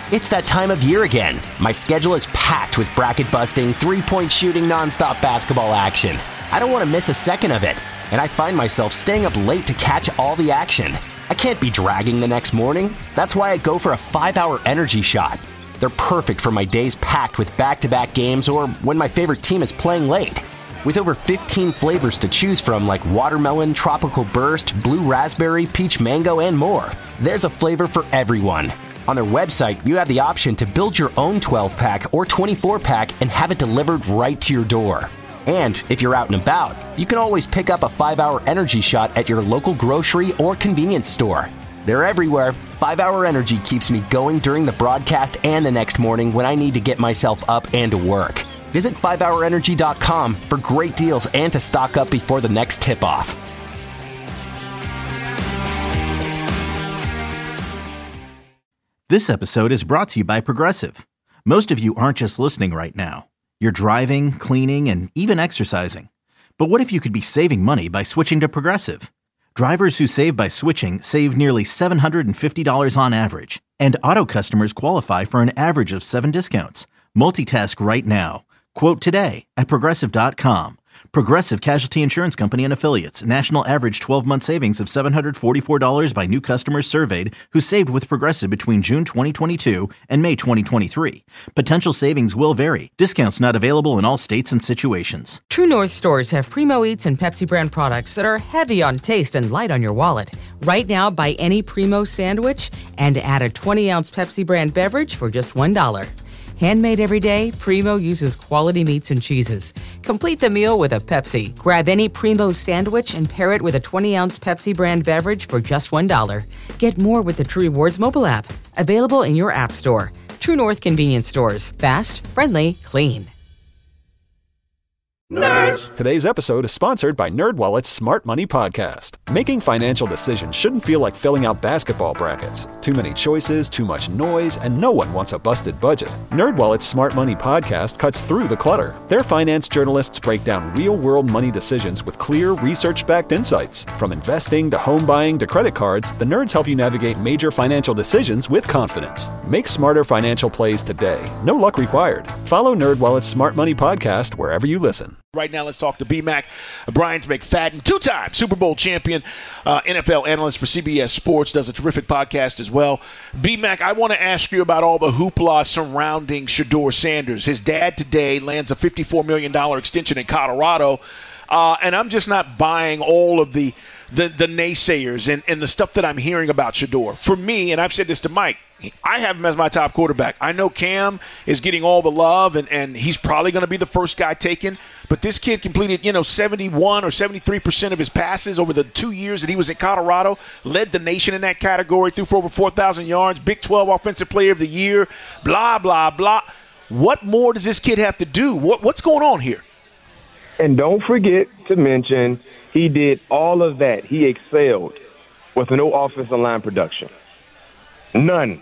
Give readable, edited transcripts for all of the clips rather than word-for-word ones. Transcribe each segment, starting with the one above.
It's that time of year again. My schedule is packed with bracket-busting, three-point shooting, nonstop basketball action. I don't want to miss a second of it, and I find myself staying up late to catch all the action. I can't be dragging the next morning. That's why I go for a 5-hour energy shot. They're perfect for my days packed with back-to-back games or when my favorite team is playing late. With over 15 flavors to choose from like watermelon, tropical burst, blue raspberry, peach mango, and more, there's a flavor for everyone. On their website, you have the option to build your own 12-pack or 24-pack and have it delivered right to your door. And if you're out and about, you can always pick up a 5-hour energy shot at your local grocery or convenience store. They're everywhere. 5-hour energy keeps me going during the broadcast and the next morning when I need to get myself up and to work. Visit 5hourenergy.com for great deals and to stock up before the next tip-off. This episode is brought to you by Progressive. Most of you aren't just listening right now. You're driving, cleaning, and even exercising. But what if you could be saving money by switching to Progressive? Drivers who save by switching save nearly $750 on average. And auto customers qualify for an average of 7 discounts. Multitask right now. Quote today at Progressive.com. Progressive Casualty Insurance Company and Affiliates. National average 12-month savings of $744 by new customers surveyed who saved with Progressive between June 2022 and May 2023. Potential savings will vary. Discounts not available in all states and situations. True North stores have Primo Eats and Pepsi brand products that are heavy on taste and light on your wallet. Right now, buy any Primo sandwich and add a 20-ounce Pepsi brand beverage for just $1. Handmade every day, Primo uses quality meats and cheeses. Complete the meal with a Pepsi. Grab any Primo sandwich and pair it with a 20-ounce Pepsi brand beverage for just $1. Get more with the True Rewards mobile app. Available in your app store. True North convenience stores. Fast, friendly, clean. Nerds! Today's episode is sponsored by NerdWallet's Smart Money Podcast. Making financial decisions shouldn't feel like filling out basketball brackets. Too many choices, too much noise, and no one wants a busted budget. NerdWallet's Smart Money Podcast cuts through the clutter. Their finance journalists break down real-world money decisions with clear, research-backed insights. From investing to home buying to credit cards, the nerds help you navigate major financial decisions with confidence. Make smarter financial plays today. No luck required. Follow NerdWallet's Smart Money Podcast wherever you listen. Right now, let's talk to BMAC, Brian McFadden, two-time Super Bowl champion, NFL analyst for CBS Sports, does a terrific podcast as well. BMAC, I want to ask you about all the hoopla surrounding Shedeur Sanders. His dad today lands a $54 million extension in Colorado, and I'm just not buying all of the naysayers and the stuff that I'm hearing about Shedeur. For me, and I've said this to Mike, I have him as my top quarterback. I know Cam is getting all the love, and he's probably going to be the first guy taken. But this kid completed, 71 or 73% of his passes over the 2 years that he was in Colorado, led the nation in that category, threw for over 4,000 yards, Big 12 Offensive Player of the Year, blah, blah, blah. What more does this kid have to do? What's going on here? And don't forget to mention he did all of that. He excelled with no offensive line production. None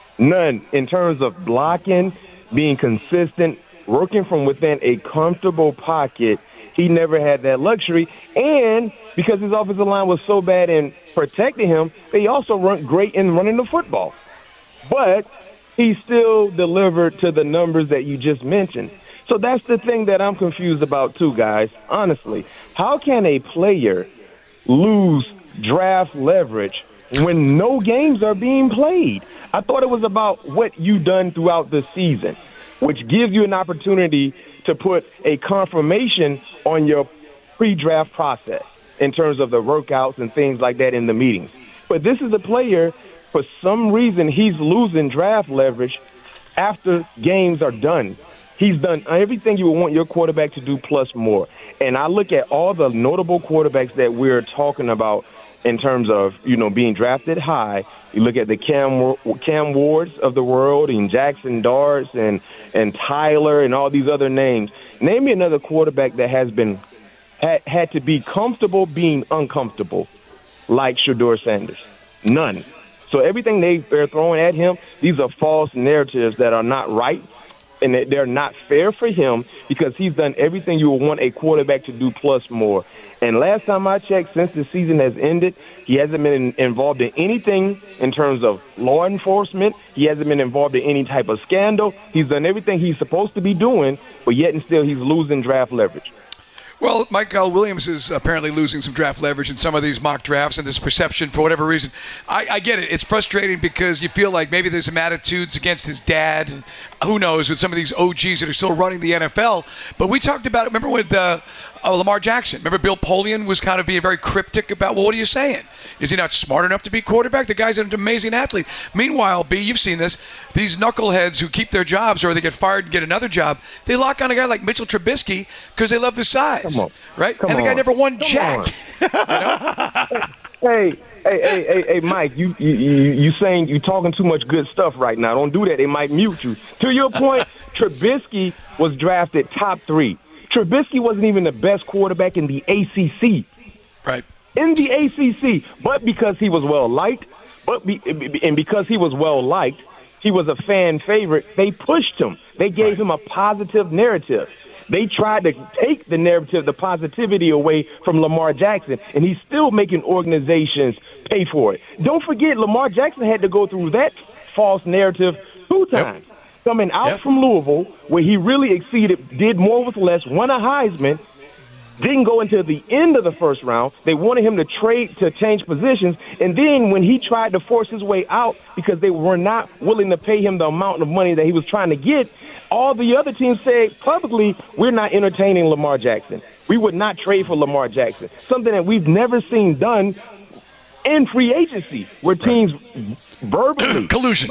in terms of blocking, being consistent, working from within a comfortable pocket. He never had that luxury. And because his offensive line was so bad in protecting him, they also run great in running the football. But he still delivered to the numbers that you just mentioned. So that's the thing that I'm confused about too, guys. Honestly, how can a player lose draft leverage when no games are being played? I thought it was about what you've done throughout the season, which gives you an opportunity to put a confirmation on your pre-draft process in terms of the workouts and things like that in the meetings. But this is a player, for some reason, he's losing draft leverage after games are done. He's done everything you would want your quarterback to do plus more. And I look at all the notable quarterbacks that we're talking about in terms of, being drafted high. You look at the Cam Wards of the world and Jackson Darts and Tyler and all these other names. Name me another quarterback that has been had to be comfortable being uncomfortable like Shedeur Sanders. None. So everything they're throwing at him, these are false narratives that are not right. and they're not fair for him because he's done everything you would want a quarterback to do plus more. And last time I checked, since the season has ended, he hasn't been involved in anything in terms of law enforcement. He hasn't been involved in any type of scandal. He's done everything he's supposed to be doing, but yet and still he's losing draft leverage. Well, Michael Williams is apparently losing some draft leverage in some of these mock drafts and this perception for whatever reason. I get it. It's frustrating because you feel like maybe there's some attitudes against his dad. And who knows with some of these OGs that are still running the NFL. But we talked about it, remember with Lamar Jackson. Remember Bill Polian was kind of being very cryptic about, well, what are you saying? Is he not smart enough to be quarterback? The guy's an amazing athlete. Meanwhile, B, you've seen this. These knuckleheads who keep their jobs or they get fired and get another job, they lock on a guy like Mitchell Trubisky because they love the size. Right? And the guy never won jack. You know? Hey, Mike, you saying you talking too much good stuff right now. Don't do that. They might mute you. To your point, Trubisky was drafted top 3. Trubisky wasn't even the best quarterback in the ACC. Right. In the ACC. But because he was well-liked, because he was well-liked, he was a fan favorite, they pushed him. They gave him a positive narrative. They tried to take the narrative, the positivity away from Lamar Jackson, and he's still making organizations pay for it. Don't forget, Lamar Jackson had to go through that false narrative 2 times. Coming out from Louisville, where he really exceeded, did more with less, won a Heisman, didn't go into the end of the first round. They wanted him to trade to change positions. And then when he tried to force his way out because they were not willing to pay him the amount of money that he was trying to get, all the other teams said publicly, we're not entertaining Lamar Jackson. We would not trade for Lamar Jackson, something that we've never seen done in free agency where teams verbally collusion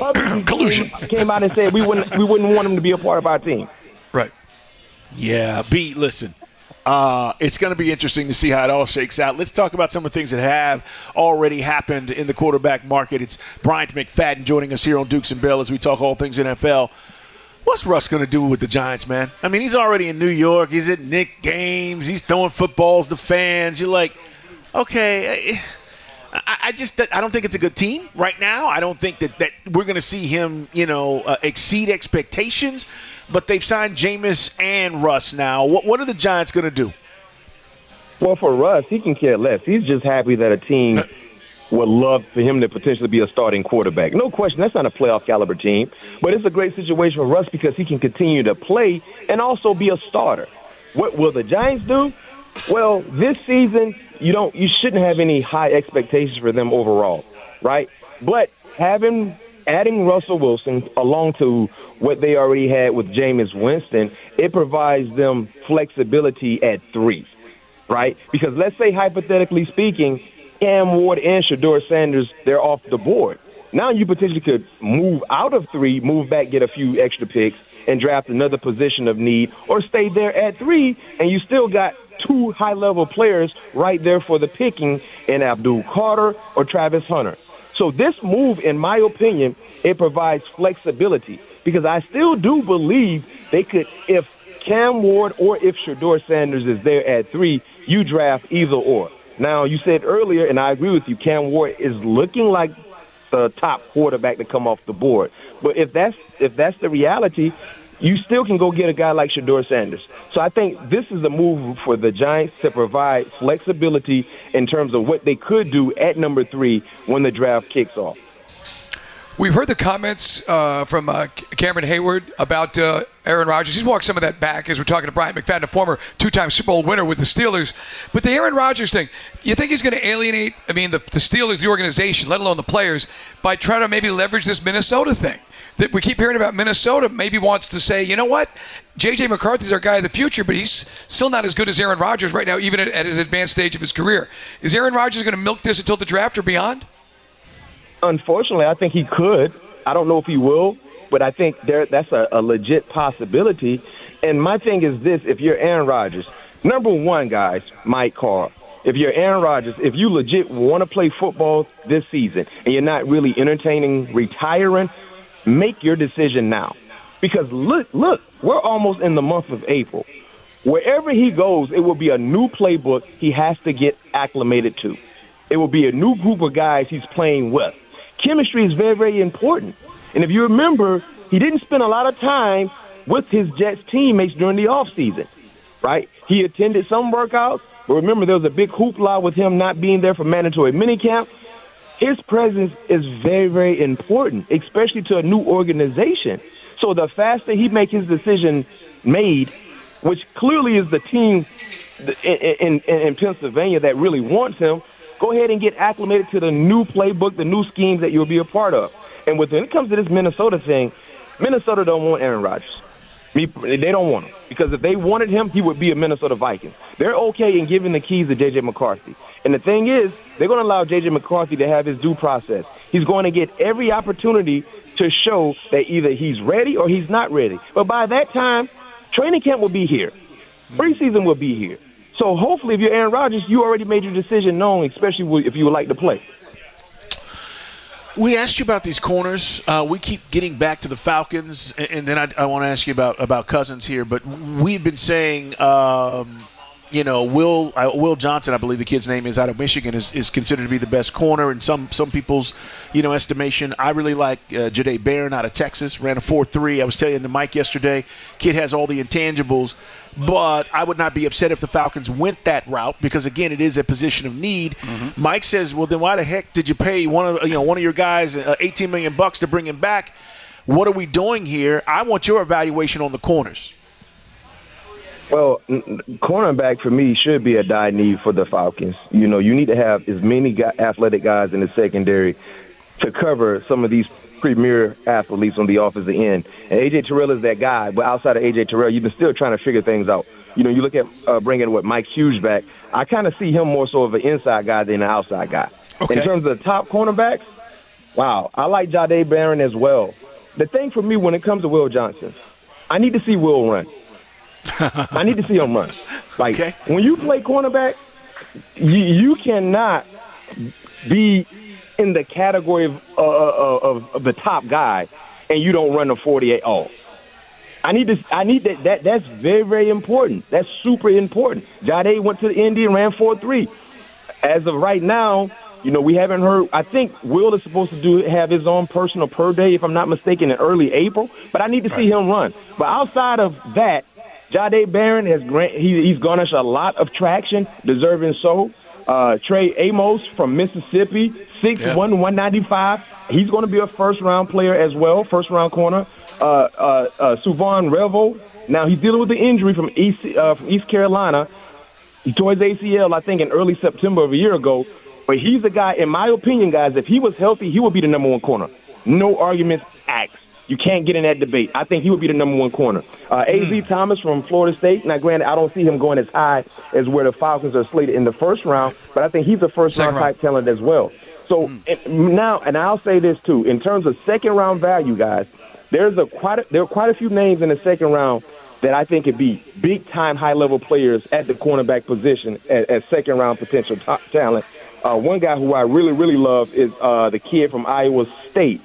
came out and said we wouldn't want him to be a part of our team. Right. Yeah, B, listen. It's going to be interesting to see how it all shakes out. Let's talk about some of the things that have already happened in the quarterback market. It's Bryant McFadden joining us here on Dukes and Bell as we talk all things NFL. What's Russ going to do with the Giants, man? I mean, he's already in New York. He's at Knicks games. He's throwing footballs to fans. You're like, okay, I don't think it's a good team right now. I don't think that we're going to see him, exceed expectations. But they've signed Jameis and Russ now. What are the Giants going to do? Well, for Russ, he can care less. He's just happy that a team would love for him to potentially be a starting quarterback. No question, that's not a playoff caliber team. But it's a great situation for Russ because he can continue to play and also be a starter. What will the Giants do? Well, this season, you shouldn't have any high expectations for them overall, right? But adding Russell Wilson along to what they already had with Jameis Winston, it provides them flexibility at 3, right? Because let's say, hypothetically speaking, Cam Ward and Shedeur Sanders, they're off the board. Now you potentially could move out of 3, move back, get a few extra picks, and draft another position of need, or stay there at 3, and you still got 2 high-level players right there for the picking in Abdul Carter or Travis Hunter. So this move, in my opinion, it provides flexibility because I still do believe they could, if Cam Ward or if Shedeur Sanders is there at 3, you draft either or. Now, you said earlier, and I agree with you, Cam Ward is looking like the top quarterback to come off the board. But if that's the reality, you still can go get a guy like Shedeur Sanders. So I think this is a move for the Giants to provide flexibility in terms of what they could do at number 3 when the draft kicks off. We've heard the comments from Cameron Hayward about Aaron Rodgers. He's walked some of that back as we're talking to Bryant McFadden, a former 2-time Super Bowl winner with the Steelers. But the Aaron Rodgers thing, you think he's going to alienate, the Steelers, the organization, let alone the players, by trying to maybe leverage this Minnesota thing? That we keep hearing about Minnesota maybe wants to say, you know what, J.J. McCarthy's our guy of the future, but he's still not as good as Aaron Rodgers right now, even at his advanced stage of his career. Is Aaron Rodgers going to milk this until the draft or beyond? Unfortunately, I think he could. I don't know if he will, but I think that's a legit possibility. And my thing is this, if you're Aaron Rodgers, number one, guys, Mike Carr, if you're Aaron Rodgers, if you legit want to play football this season and you're not really entertaining retiring, make your decision now. Because look, we're almost in the month of April. Wherever he goes, it will be a new playbook he has to get acclimated to. It will be a new group of guys he's playing with. Chemistry is very, very important. And if you remember, he didn't spend a lot of time with his Jets teammates during the offseason, right? He attended some workouts, but remember there was a big hoopla with him not being there for mandatory minicamp. His presence is very, very important, especially to a new organization. So the faster he makes his decision made, which clearly is the team in Pennsylvania that really wants him, go ahead and get acclimated to the new playbook, the new schemes that you'll be a part of. And when it comes to this Minnesota thing, Minnesota don't want Aaron Rodgers. They don't want him. Because if they wanted him, he would be a Minnesota Viking. They're okay in giving the keys to J.J. McCarthy. And the thing is, they're going to allow J.J. McCarthy to have his due process. He's going to get every opportunity to show that either he's ready or he's not ready. But by that time, training camp will be here. Preseason will be here. So hopefully if you're Aaron Rodgers, you already made your decision known, especially if you would like to play. We asked you about these corners. We keep getting back to the Falcons, and then I want to ask you about Cousins here. But we've been saying, Will Johnson, I believe the kid's name is, out of Michigan, is considered to be the best corner in some people's estimation. I really like Jahdae Barron out of Texas, ran a 4.3. I was telling Mike yesterday, kid has all the intangibles. But I would not be upset if the Falcons went that route because, again, it is a position of need. Mm-hmm. Mike says, well, then why the heck did you pay one of your guys $18 million to bring him back? What are we doing here? I want your evaluation on the corners. Well, cornerback for me should be a die need for the Falcons. You need to have as many athletic guys in the secondary to cover some of these premier athletes on the offensive end. And A.J. Terrell is that guy, but outside of A.J. Terrell, you've been still trying to figure things out. You look at bringing Mike Hughes back, I kind of see him more so of an inside guy than an outside guy. Okay. In terms of the top cornerbacks, wow, I like Jahdae Barron as well. The thing for me when it comes to Will Johnson, I need to see Will run. I need to see him run. When you play cornerback, you cannot be in the category of the top guy, and you don't run a 48 all. I need that. That's very, very important. That's super important. Jahdae went to the Indy and ran 4.3. As of right now, we haven't heard. I think Will is supposed to have his own personal per day, if I'm not mistaken, in early April. But I need to see him run. But outside of that, Jahdae Barron he's garnished a lot of traction, deserving so. Trey Amos from Mississippi, 6'1", 195. He's going to be a first-round player as well, first-round corner. Suvon Revo. Now, he's dealing with the injury from East Carolina. He tore his ACL, I think, in early September of a year ago. But he's a guy, in my opinion, guys, if he was healthy, he would be the number one corner. No arguments asked. You can't get in that debate. I think he would be the number one corner. A.Z. Thomas from Florida State. Now, granted, I don't see him going as high as where the Falcons are slated in the first round, but I think he's a first-round type talent as well. So now, and I'll say this too, in terms of second-round value, guys, there are quite a few names in the second round that I think could be big-time, high-level players at the cornerback position as second-round potential talent. One guy who I really, really love is the kid from Iowa State,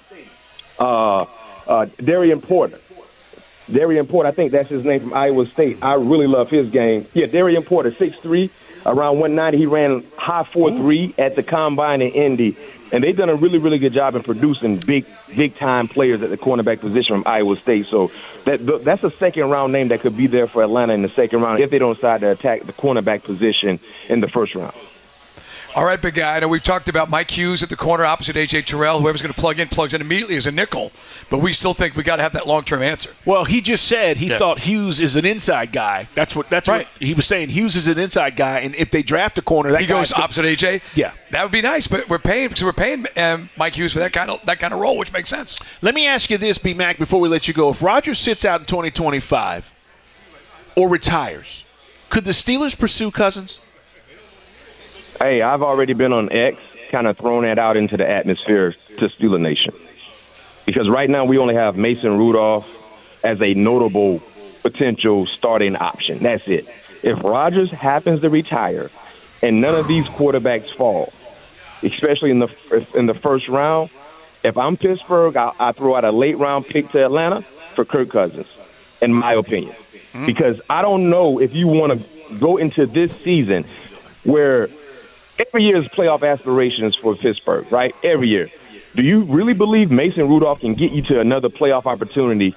Darian Porter. Darian Porter, I think that's his name, from Iowa State. I really love his game. Yeah, Darian Porter, 6'3", around 190. He ran high 4.3 at the Combine in Indy. And they've done a really, really good job in producing big-time players at the cornerback position from Iowa State. So that's a second-round name that could be there for Atlanta in the second round if they don't decide to attack the cornerback position in the first round. All right, big guy. I know we've talked about Mike Hughes at the corner opposite A.J. Terrell. Whoever's going to plugs in immediately as a nickel. But we still think we got to have that long-term answer. Well, he just said he thought Hughes is an inside guy. That's right. What he was saying. Hughes is an inside guy, and if they draft a corner, he goes opposite A.J. Yeah, that would be nice. But we're paying Mike Hughes for that kind of role, which makes sense. Let me ask you this, B-Mac, before we let you go. If Rodgers sits out in 2025 or retires, could the Steelers pursue Cousins? Hey, I've already been on X, kind of throwing that out into the atmosphere to Steeler Nation. Because right now we only have Mason Rudolph as a notable potential starting option. That's it. If Rodgers happens to retire and none of these quarterbacks fall, especially in the first round, if I'm Pittsburgh, I throw out a late-round pick to Atlanta for Kirk Cousins, in my opinion. Because I don't know if you want to go into this season where – every year is playoff aspirations for Pittsburgh, right? Every year. Do you really believe Mason Rudolph can get you to another playoff opportunity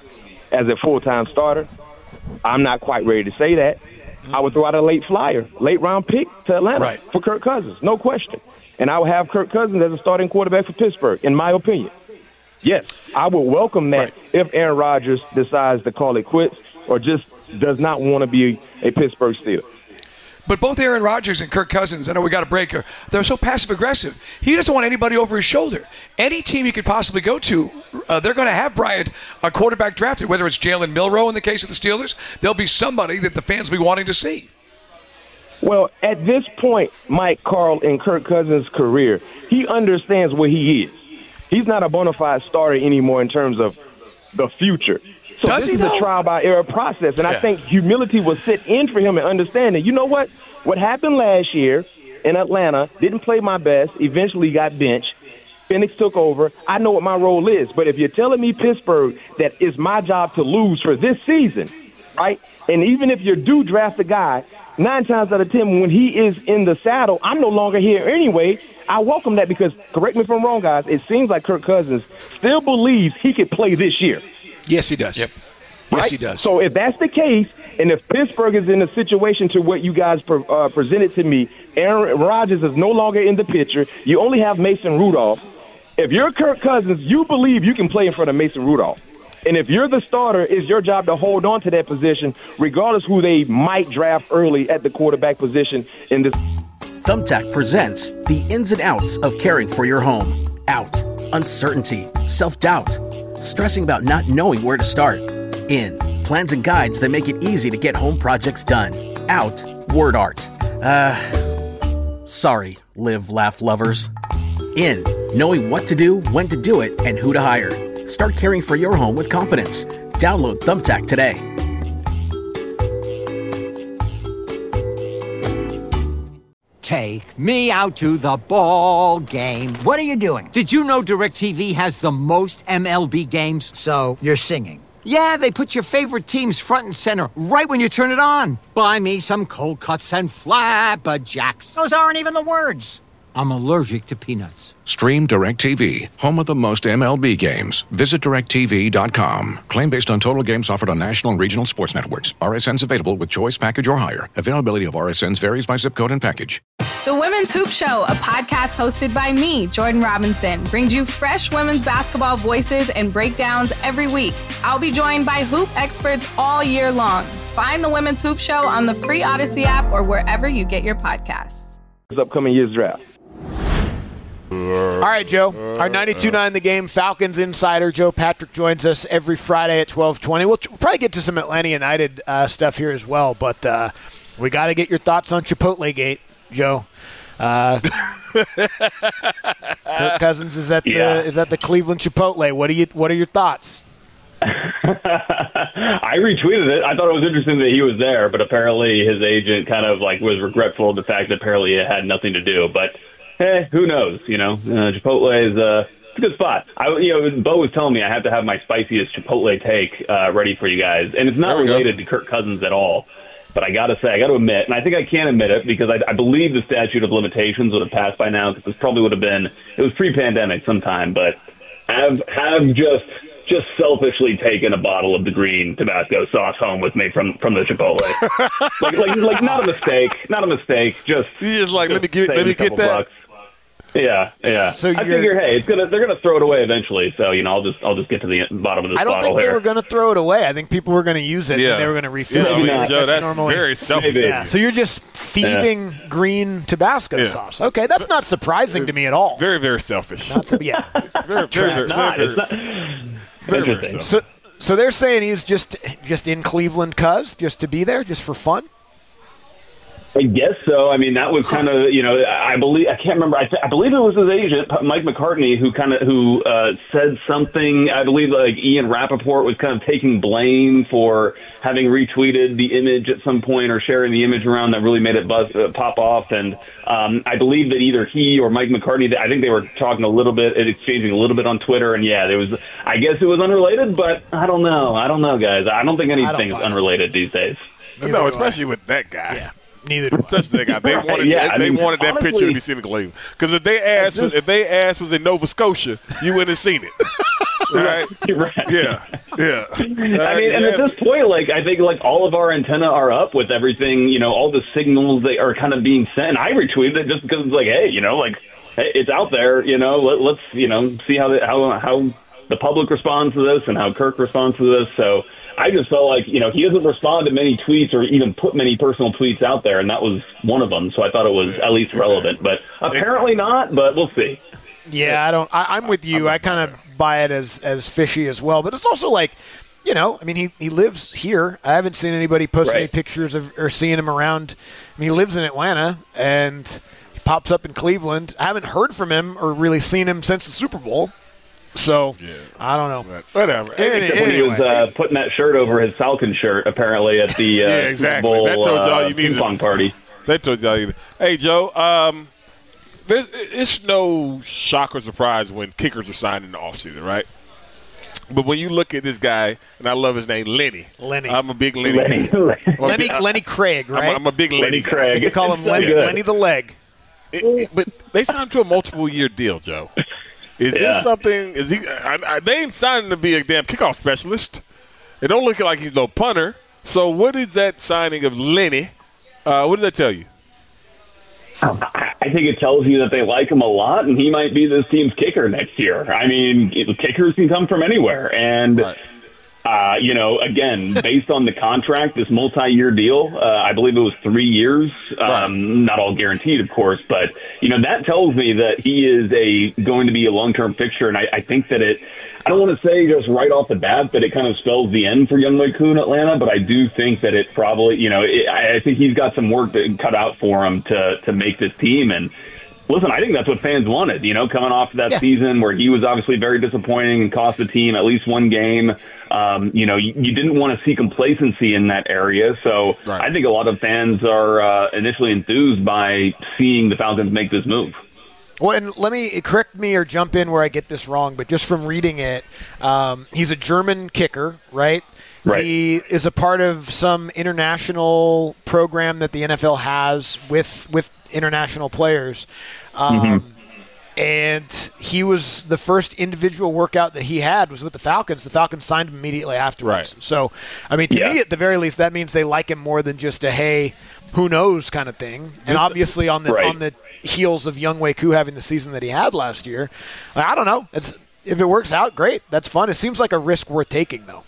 as a full-time starter, I'm not quite ready to say that. I would throw out a late round pick to Atlanta for Kirk Cousins, no question. And I would have Kirk Cousins as a starting quarterback for Pittsburgh, in my opinion. Yes, I would welcome that if Aaron Rodgers decides to call it quits or just does not want to be a Pittsburgh Steeler. But both Aaron Rodgers and Kirk Cousins, I know we got a breaker, they're so passive-aggressive. He doesn't want anybody over his shoulder. Any team he could possibly go to, they're going to have Bryant, a quarterback drafted, whether it's Jalen Milroe in the case of the Steelers. There'll be somebody that the fans will be wanting to see. Well, at this point, Mike, Carl, in Kirk Cousins' career, he understands what he is. He's not a bona fide starter anymore in terms of the future. So this is a trial-by-error process, and I think humility will sit in for him and understanding, you know what? What happened last year in Atlanta, didn't play my best, eventually got benched. Phoenix took over. I know what my role is. But if you're telling me, Pittsburgh, that it's my job to lose for this season, right? And even if you do draft a guy, 9 times out of 10, when he is in the saddle, I'm no longer here anyway. I welcome that because, correct me if I'm wrong, guys, it seems like Kirk Cousins still believes he could play this year. Yes, he does. Yep. Yes, he does. So if that's the case, and if Pittsburgh is in a situation to what you guys presented to me, Aaron Rodgers is no longer in the picture. You only have Mason Rudolph. If you're Kirk Cousins, you believe you can play in front of Mason Rudolph. And if you're the starter, it's your job to hold on to that position, regardless who they might draft early at the quarterback position in this. Thumbtack presents the ins and outs of caring for your home. Out, uncertainty, self-doubt, stressing about not knowing where to start. In, plans and guides that make it easy to get home projects done. Out, word art. Sorry, live, laugh lovers. In, knowing what to do, when to do it, and who to hire. Start caring for your home with confidence. Download Thumbtack today. Take me out to the ball game. What are you doing? Did you know DirecTV has the most MLB games? So, you're singing. Yeah, they put your favorite teams front and center right when you turn it on. Buy me some cold cuts and flapjacks. Those aren't even the words. I'm allergic to peanuts. Stream DirecTV, home of the most MLB games. Visit DirecTV.com. Claim based on total games offered on national and regional sports networks. RSNs available with choice package or higher. Availability of RSNs varies by zip code and package. The Women's Hoop Show, a podcast hosted by me, Jordan Robinson, brings you fresh women's basketball voices and breakdowns every week. I'll be joined by hoop experts all year long. Find the Women's Hoop Show on the free Odyssey app or wherever you get your podcasts. This upcoming year's draft. All right, Joe. Our 92.9 The Game Falcons insider, Joe Patrick, joins us every Friday at 12:20. We'll probably get to some Atlanta United stuff here as well, but we got to get your thoughts on Chipotle Gate, Joe. Kirk Cousins is at the Cleveland Chipotle. What are your thoughts? I retweeted it. I thought it was interesting that he was there, but apparently his agent kind of was regretful of the fact that apparently it had nothing to do. But who knows? Chipotle is a good spot. Bo was telling me I have to have my spiciest Chipotle take ready for you guys, and it's not related to Kirk Cousins at all. But I got to admit, and I think I can admit it because I believe the statute of limitations would have passed by now because it probably would have been, it was pre-pandemic sometime, but have just selfishly taken a bottle of the green Tabasco sauce home with me from the Chipotle. like not a mistake. Just let me get that. Bucks. Yeah. So I figure, hey, they're gonna throw it away eventually. So I'll just get to the bottom of this bottle here. I don't think they were gonna throw it away. I think people were gonna use it and they were gonna refill it. Joe, that's very selfish. Yeah. So you're just thieving green Tabasco sauce. Okay, that's not surprising to me at all. Very, very selfish. Very. So they're saying he's just in Cleveland, just to be there, just for fun. I guess so. I mean, that was kind of, I can't remember. I believe it was his agent, Mike McCartney, who said something. I believe Ian Rappaport was kind of taking blame for having retweeted the image at some point or sharing the image around that really made it pop off. And I believe that either he or Mike McCartney, I think they were talking a little bit, exchanging a little bit on Twitter. And I guess it was unrelated, but I don't know, guys. I don't think anything is unrelaid these days. No, especially with that guy. Yeah. Neither. Especially that guy. They wanted that picture to be seen in Cleveland. Because if they asked was in Nova Scotia, you wouldn't have seen it. Right? Right. Yeah. I mean, and at this point, like, I think, like, all of our antenna are up with everything, you know, all the signals that are kind of being sent. I retweeted it just because it's like, hey, you know, like, hey, it's out there, you know, let's, you know, see how the public responds to this and how Kirk responds to this. So I just felt like, you know, he doesn't respond to many tweets or even put many personal tweets out there, and that was one of them. So I thought it was at least relevant, but apparently not, but we'll see. Yeah, I'm with you. I kind of buy it as fishy as well, but it's also like, you know, I mean, he lives here. I haven't seen anybody post any pictures of or seeing him around. I mean, he lives in Atlanta, and he pops up in Cleveland. I haven't heard from him or really seen him since the Super Bowl. So, I don't know. But whatever. When he was putting that shirt over his Falcon shirt, apparently, at the Super Bowl that told y'all you ping pong party. That told y'all you need. Hey, Joe, it's no shock or surprise when kickers are signed in the offseason, right? But when you look at this guy, and I love his name, Lenny. I'm a big Lenny. Lenny Craig, right? I'm a big Lenny Craig. You call him Lenny the Leg. But they signed him to a multiple-year deal, Joe. Is this something? Is he? They ain't signed him to be a damn kickoff specialist. It don't look like he's no punter. So what is that signing of Lenny? What does that tell you? I think it tells you that they like him a lot, and he might be this team's kicker next year. I mean, kickers can come from anywhere, and you know, again, based on the contract, this multi-year deal, I believe it was 3 years. Not all guaranteed, of course, but you know, that tells me that he is going to be a long-term fixture, and I think that I don't want to say just right off the bat that it kind of spells the end for Younghoe Koo in Atlanta, but I do think that it probably, you know, I think he's got some work cut out for him to make this team. And listen, I think that's what fans wanted, you know, coming off that season where he was obviously very disappointing and cost the team at least one game. You know, you didn't want to see complacency in that area. So I think a lot of fans are initially enthused by seeing the Falcons make this move. Well, and let me correct me or jump in where I get this wrong, but just from reading it, he's a German kicker, right? Right. He is a part of some international program that the NFL has with international players. And he was the first individual workout that he had was with the Falcons. The Falcons signed him immediately afterwards. Right. So, I mean, to me, at the very least, that means they like him more than just a, hey, who knows kind of thing. And obviously on the heels of Younghoe Koo having the season that he had last year, I don't know. If it works out, great. That's fun. It seems like a risk worth taking, though.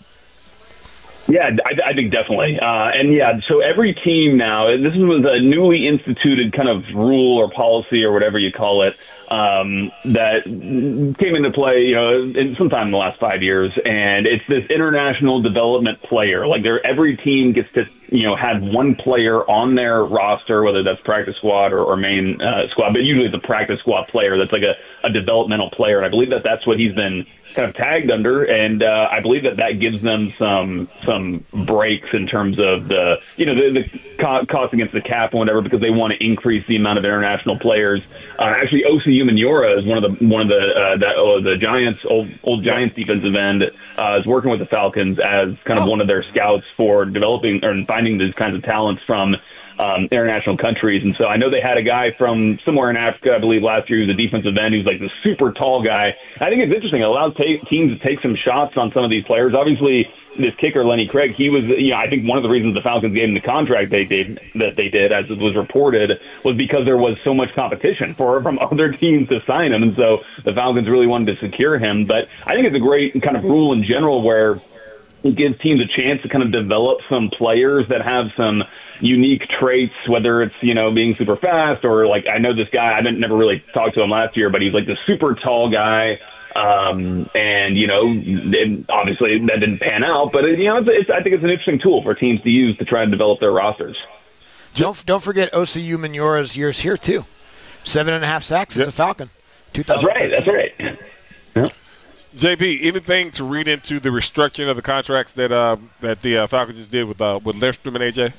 Yeah, I think definitely. So every team now, this was a newly instituted kind of rule or policy or whatever you call it, that came into play, you know, sometime in the last 5 years. And it's this international development player. Like every team gets to, you know, have one player on their roster, whether that's practice squad or main squad, but usually it's a practice squad player that's like a developmental player. And I believe that that's what he's been kind of tagged under. And I believe that gives them some breaks in terms of the cost against the cap and whatever, because they want to increase the amount of international players. Actually, Osi Umenyiora is one of the Giants, old Giants defensive end, is working with the Falcons as kind of one of their scouts for developing or finding these kinds of talents from international countries. And so I know they had a guy from somewhere in Africa, I believe last year, who was a defensive end. He was like this super tall guy. I think it's interesting. It allows teams to take some shots on some of these players. Obviously, this kicker, Lenny Craig, he was, you know, I think one of the reasons the Falcons gave him the contract they did, as it was reported, was because there was so much competition from other teams to sign him. And so the Falcons really wanted to secure him. But I think it's a great kind of rule in general where it gives teams a chance to kind of develop some players that have some unique traits, whether it's, you know, being super fast or like, I know this guy, I never really talked to him last year, but he's like the super tall guy. And, you know, obviously that didn't pan out, but you know, I think it's an interesting tool for teams to use to try and develop their rosters. Don't forget Osi Umenyora's years here too. 7.5 sacks as a Falcon. That's right. Yeah. JP, anything to read into the restructuring of the contracts that the Falcons just did with Lindstrom and AJ?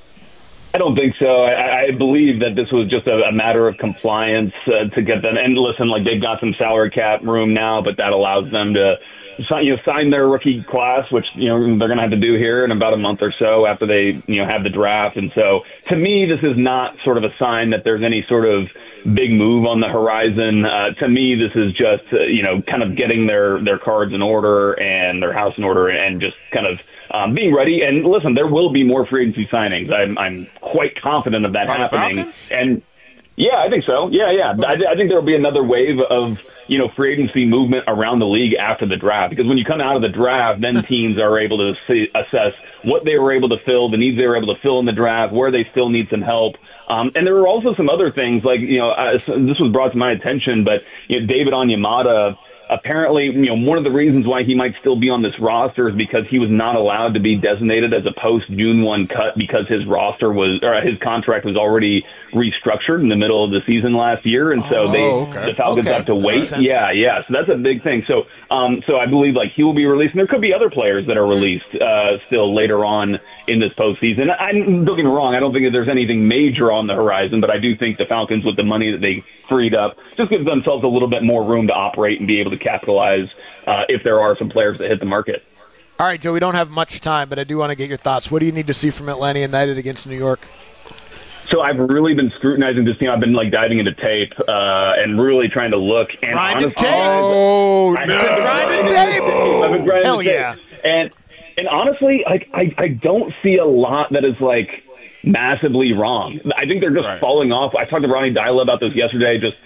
I don't think so. I believe that this was just a matter of compliance to get them. And listen, like they've got some salary cap room now, but that allows them to sign their rookie class, which they're going to have to do here in about a month or so after they have the draft. And so, to me, this is not sort of a sign that there's any sort of big move on the horizon. To me, this is just kind of getting their cards in order and their house in order, and just kind of being ready. And listen, there will be more free agency signings. I'm quite confident of that happening. And yeah, I think so. Yeah. Okay. I think there will be another wave of free agency movement around the league after the draft, because when you come out of the draft, then teams are able to assess what they were able to fill, the needs they were able to fill in the draft, where they still need some help. And there were also some other things, like this was brought to my attention, but David Onyemata. Apparently, one of the reasons why he might still be on this roster is because he was not allowed to be designated as a post-June 1 cut because his his contract was already restructured in the middle of the season last year, and so the Falcons have to wait. Yeah. So that's a big thing. So I believe he will be released, and there could be other players that are released still later on in this postseason. Don't get me wrong, I don't think that there's anything major on the horizon, but I do think the Falcons, with the money that they freed up, just gives themselves a little bit more room to operate and be able to capitalize if there are some players that hit the market. All right, Joe, we don't have much time, but I do want to get your thoughts. What do you need to see from Atlanta United against New York? So I've really been scrutinizing this team. I've been diving into tape and really trying to look. And grinding tape? I've been grinding tape. Hell yeah. And honestly, I don't see a lot that is massively wrong. I think they're just falling off. I talked to Ronnie Dyla about this yesterday. Just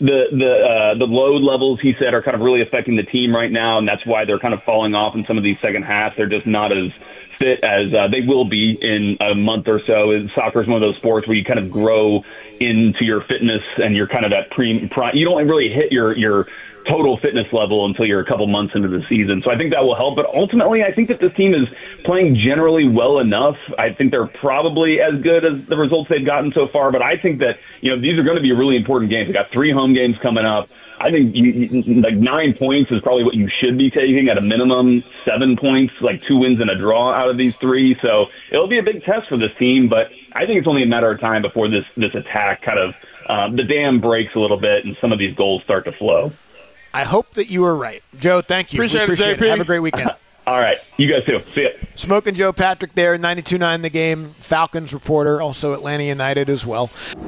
the load levels, he said, are kind of really affecting the team right now, and that's why they're kind of falling off in some of these second halves. They're just not as fit as they will be in a month or so. And soccer is one of those sports where you kind of grow into your fitness, and you're kind of at you don't really hit your total fitness level until you're a couple months into the season. So I think that will help. But ultimately, I think that this team is playing generally well enough. I think they're probably as good as the results they've gotten so far. But I think that these are going to be really important games. They got 3 home games coming up. I think 9 points is probably what you should be taking at a minimum. 7 points, 2 wins and a draw out of these 3. So it'll be a big test for this team. But I think it's only a matter of time before this attack kind of the dam breaks a little bit and some of these goals start to flow. I hope that you are right. Joe, thank you. Appreciate it, JP. Have a great weekend. All right. You guys too. See ya. Smoking Joe Patrick there, 92.9 The Game, Falcons reporter, also Atlanta United as well.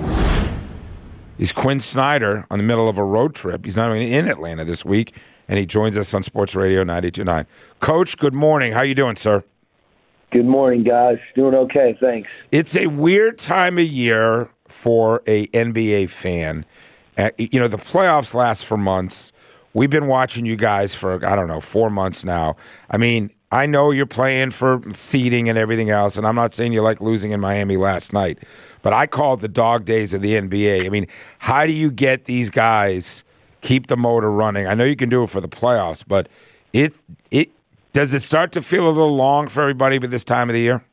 He's Quinn Snyder on the middle of a road trip. He's not even in Atlanta this week, and he joins us on Sports Radio 92.9. Coach, good morning. How you doing, sir? Good morning, guys. Doing okay, thanks. It's a weird time of year for a NBA fan. The playoffs last for months. We've been watching you guys for, 4 months now. I mean, I know you're playing for seeding and everything else, and I'm not saying you like losing in Miami last night, but I call it the dog days of the NBA. I mean, how do you get these guys keep the motor running? I know you can do it for the playoffs, but does it start to feel a little long for everybody by this time of the year?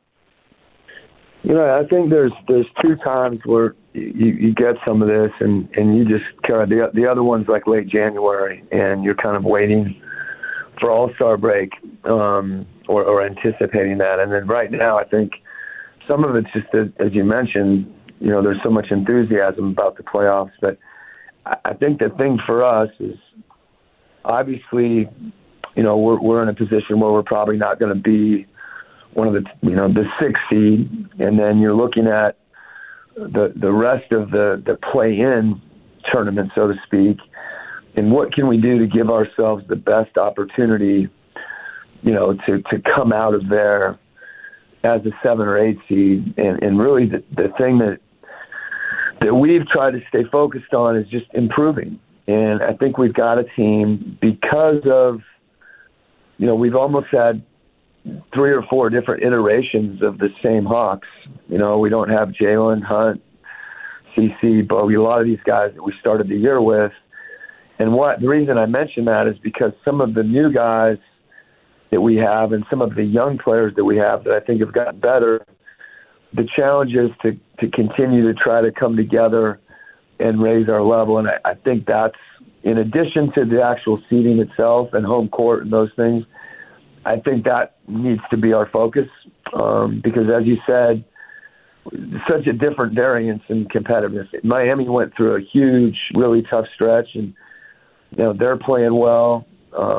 I think there's 2 times where you get some of this, and you just kind of the other one's late January, and you're kind of waiting for All-Star break or anticipating that. And then right now, I think some of it's just as you mentioned, there's so much enthusiasm about the playoffs. But I think the thing for us is obviously, we're in a position where we're probably not going to be one of the 6th seed, and then you're looking at the rest of the play-in tournament, so to speak, and what can we do to give ourselves the best opportunity, to come out of there as a 7 or 8 seed. And really the thing that we've tried to stay focused on is just improving. And I think we've got a team because of, we've almost had 3 or 4 different iterations of the same Hawks. We don't have Jalen, Hunt, CC, Bogey, a lot of these guys that we started the year with. And the reason I mention that is because some of the new guys that we have and some of the young players that we have that I think have gotten better, the challenge is to continue to try to come together and raise our level. And I think that's, in addition to the actual seeding itself and home court and those things, I think that needs to be our focus because, as you said, such a different variance in competitiveness. Miami went through a huge, really tough stretch, and they're playing well.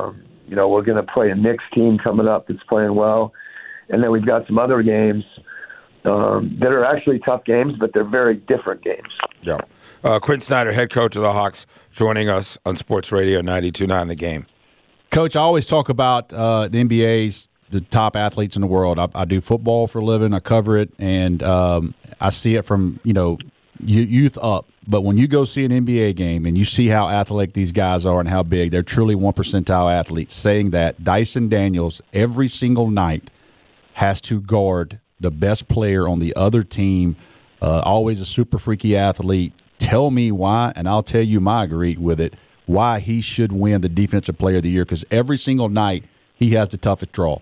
we're going to play a Knicks team coming up that's playing well. And then we've got some other games that are actually tough games, but they're very different games. Yeah. Quinn Snyder, head coach of the Hawks, joining us on Sports Radio 92.9 The Game. Coach, I always talk about the NBA's the top athletes in the world. I do football for a living. I cover it, and I see it from youth up. But when you go see an NBA game and you see how athletic these guys are and how big, they're truly 1 percentile athletes. Saying that Dyson Daniels every single night has to guard the best player on the other team. Always a super freaky athlete. Tell me why, and I'll tell you my agree with it. Why he should win the Defensive Player of the Year, because every single night he has the toughest draw.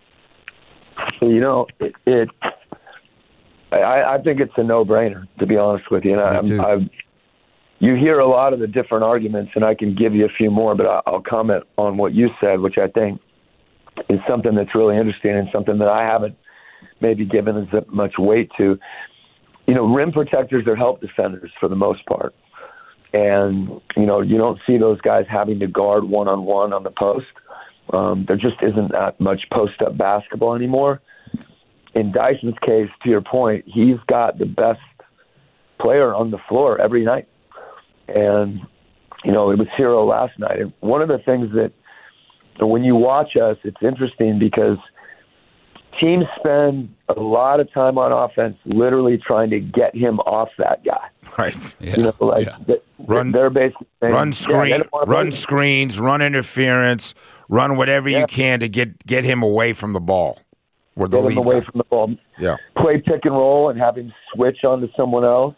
I think it's a no-brainer, to be honest with you. And you hear a lot of the different arguments, and I can give you a few more, but I'll comment on what you said, which I think is something that's really interesting and something that I haven't maybe given as much weight to. Rim protectors are help defenders for the most part. And, you don't see those guys having to guard one-on-one on the post. There just isn't that much post-up basketball anymore. In Dyson's case, to your point, he's got the best player on the floor every night. And, it was Hero last night. And one of the things that when you watch us, it's interesting because teams spend a lot of time on offense literally trying to get him off that guy. Right. Yeah. They're basically saying, run screens, run interference, run whatever you can to get him away from the ball. Get him away from the ball. Yeah. Play pick and roll and have him switch onto someone else.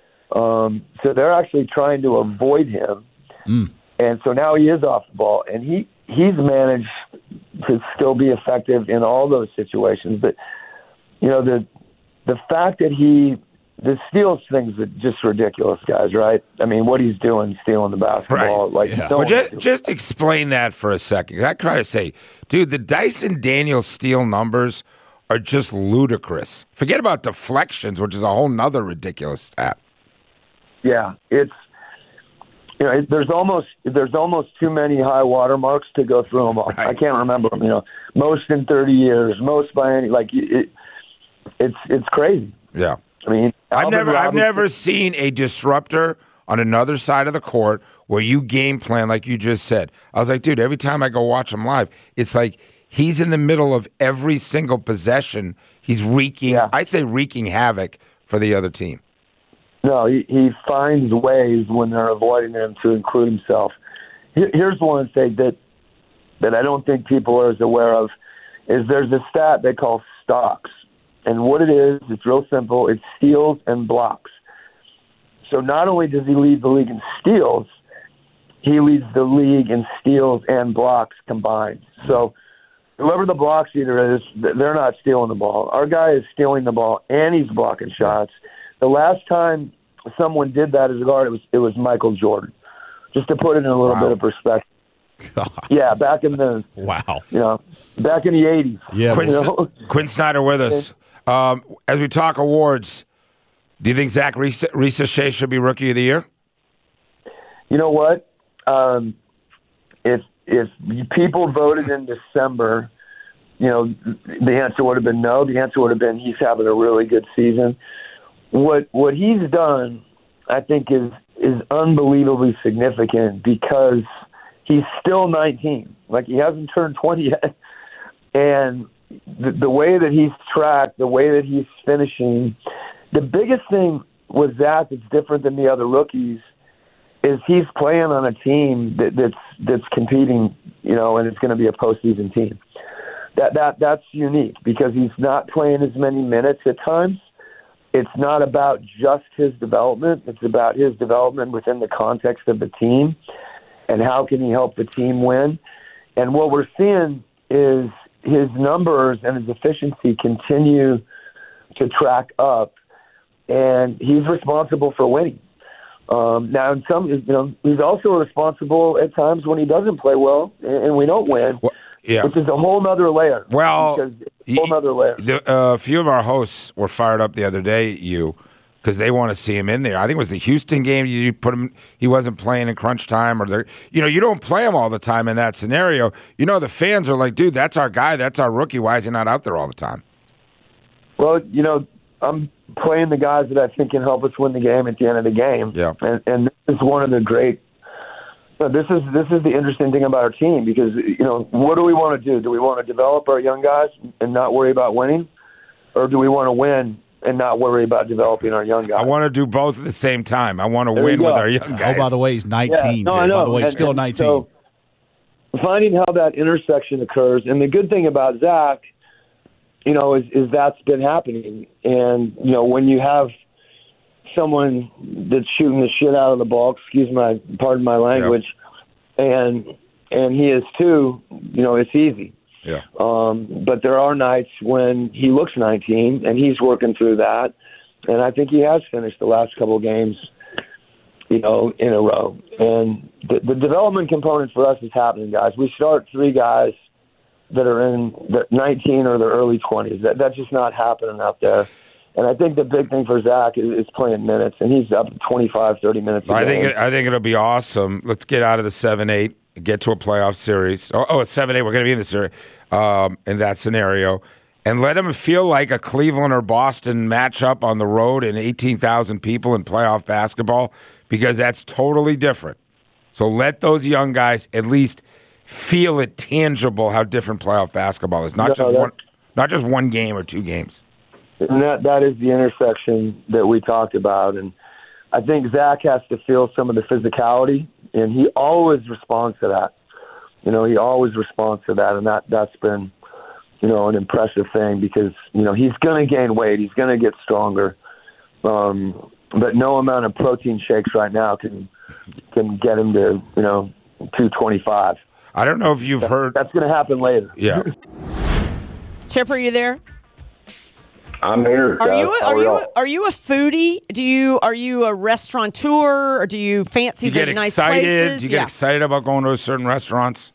So they're actually trying to avoid him. And so now he is off the ball, and he's managed to still be effective in all those situations. But, the fact that the steals thing's just ridiculous, guys, right? I mean, what he's doing, stealing the basketball. Right. Well, just explain that for a second. I try to say, dude, the Dyson Daniels steal numbers are just ludicrous. Forget about deflections, which is a whole nother ridiculous stat. Yeah, it's there's almost too many high water marks to go through them all. Right. I can't remember them. Most in 30 years, most by any it's crazy. Yeah. I mean, I've never seen a disruptor on another side of the court where you game plan like you just said. I was like, dude, every time I go watch him live, it's like he's in the middle of every single possession. He's wreaking havoc for the other team. No, he finds ways when they're avoiding him to include himself. Here's one thing that I don't think people are as aware of is there's a stat they call stocks. And what it is, it's real simple. It's steals and blocks. So not only does he lead the league in steals, he leads the league in steals and blocks combined. So whoever the blocks leader is, they're not stealing the ball. Our guy is stealing the ball, and he's blocking shots. The last time someone did that as a guard, it was Michael Jordan. Just to put it in a little bit of perspective. God. Yeah, back in the back in the 80s. Yeah, Quinn Snyder with us. As we talk awards, do you think Zach Risacher should be Rookie of the Year? You know what? If people voted in December, the answer would have been no. The answer would have been he's having a really good season. What he's done, I think, is unbelievably significant because he's still 19. Like, he hasn't turned 20 yet. And the way that he's tracked, the way that he's finishing, the biggest thing with Zach that's different than the other rookies is he's playing on a team that's competing, and it's going to be a postseason team. That's unique because he's not playing as many minutes at times. It's not about just his development. It's about his development within the context of the team and how can he help the team win. And what we're seeing is his numbers and his efficiency continue to track up, and he's responsible for winning. Now, in some, he's also responsible at times when he doesn't play well and we don't win. Well, yeah. Which is a whole nother layer. Well, a whole nother layer. A few of our hosts were fired up the other day, because they want to see him in there. I think it was the Houston game. You put him; he wasn't playing in crunch time, or you don't play him all the time in that scenario. The fans are like, dude, that's our guy, that's our rookie. Why is he not out there all the time? Well, I'm playing the guys that I think can help us win the game at the end of the game. Yeah, and this is one of the great. This is the interesting thing about our team because what do we want to do? Do we want to develop our young guys and not worry about winning, or do we want to win and not worry about developing our young guys? I want to do both at the same time. I want to win with our young guys. Oh, by the way, he's 19. Yeah, no, I know. By the way, he's still 19. So finding how that intersection occurs, and the good thing about Zach, is that's been happening. And when you have someone that's shooting the shit out of the ball, pardon my language, and he is too, it's easy. Yeah. But there are nights when he looks 19 and he's working through that, and I think he has finished the last couple of games, in a row. And the development component for us is happening, guys. We start 3 guys that are in the 19 or their early 20s. That's just not happening out there. And I think the big thing for Zach is playing minutes, and he's up 25, 30 minutes a game. I think it'll be awesome. Let's get out of the 7-8, get to a playoff series. Oh, it's 7-8. We're going to be in the series in that scenario. And let him feel like a Cleveland or Boston matchup on the road and 18,000 people in playoff basketball, because that's totally different. So let those young guys at least feel it tangible how different playoff basketball is. Not just one game or 2 games. And that is the intersection that we talked about. And I think Zach has to feel some of the physicality, and he always responds to that. He always responds to that, and that's been, an impressive thing because, he's going to gain weight. He's going to get stronger. But no amount of protein shakes right now can get him to, 225. I don't know if you've heard. That's going to happen later. Yeah. Chip, are you there? I'm here. Are you a foodie? Are you a restaurateur, or do you fancy the nice places? Do you get excited about going to certain restaurants?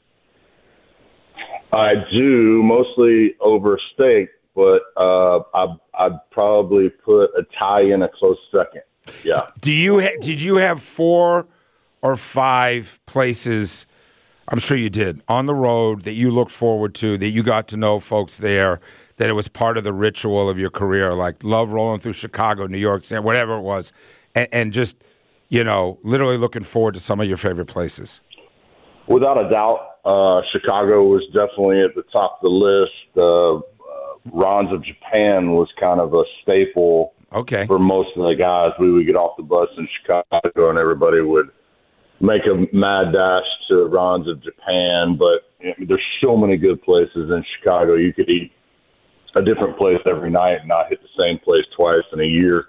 I do, mostly over steak, but I'd probably put Italian a close second. Yeah. Did you have 4 or 5 places? I'm sure you did on the road that you looked forward to, that you got to know folks there, that it was part of the ritual of your career, like love rolling through Chicago, New York, whatever it was, and just, literally looking forward to some of your favorite places? Without a doubt, Chicago was definitely at the top of the list. Ron's of Japan was kind of a staple for most of the guys. We would get off the bus in Chicago, and everybody would make a mad dash to Ron's of Japan. But there's so many good places in Chicago. You could eat a different place every night and not hit the same place twice in a year.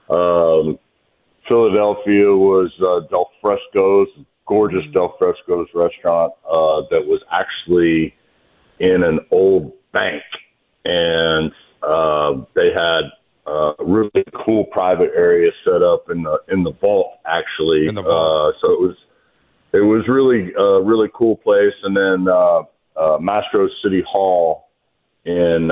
Philadelphia was Del Fresco's, gorgeous Del Fresco's restaurant that was actually in an old bank. And they had a really cool private area set up in the vault, actually. In the vault. So it was really a really cool place. And then Mastro City Hall when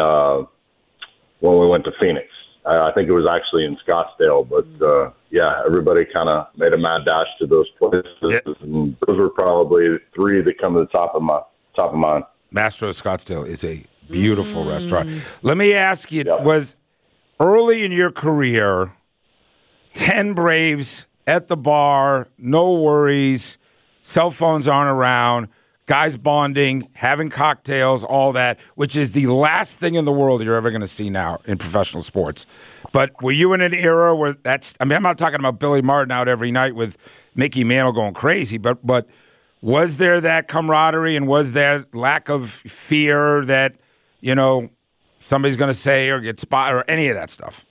we went to Phoenix. I think it was actually in Scottsdale, but everybody kind of made a mad dash to those places, and those were probably 3 that come to the top of mind. Mastro Scottsdale is a beautiful restaurant. Let me ask you: was early in your career, 10 Braves at the bar, no worries, cell phones aren't around, guys bonding, having cocktails, all that, which is the last thing in the world you're ever going to see now in professional sports. But were you in an era where I'm not talking about Billy Martin out every night with Mickey Mantle going crazy, but was there that camaraderie, and was there lack of fear that, somebody's going to say or get spotted or any of that stuff?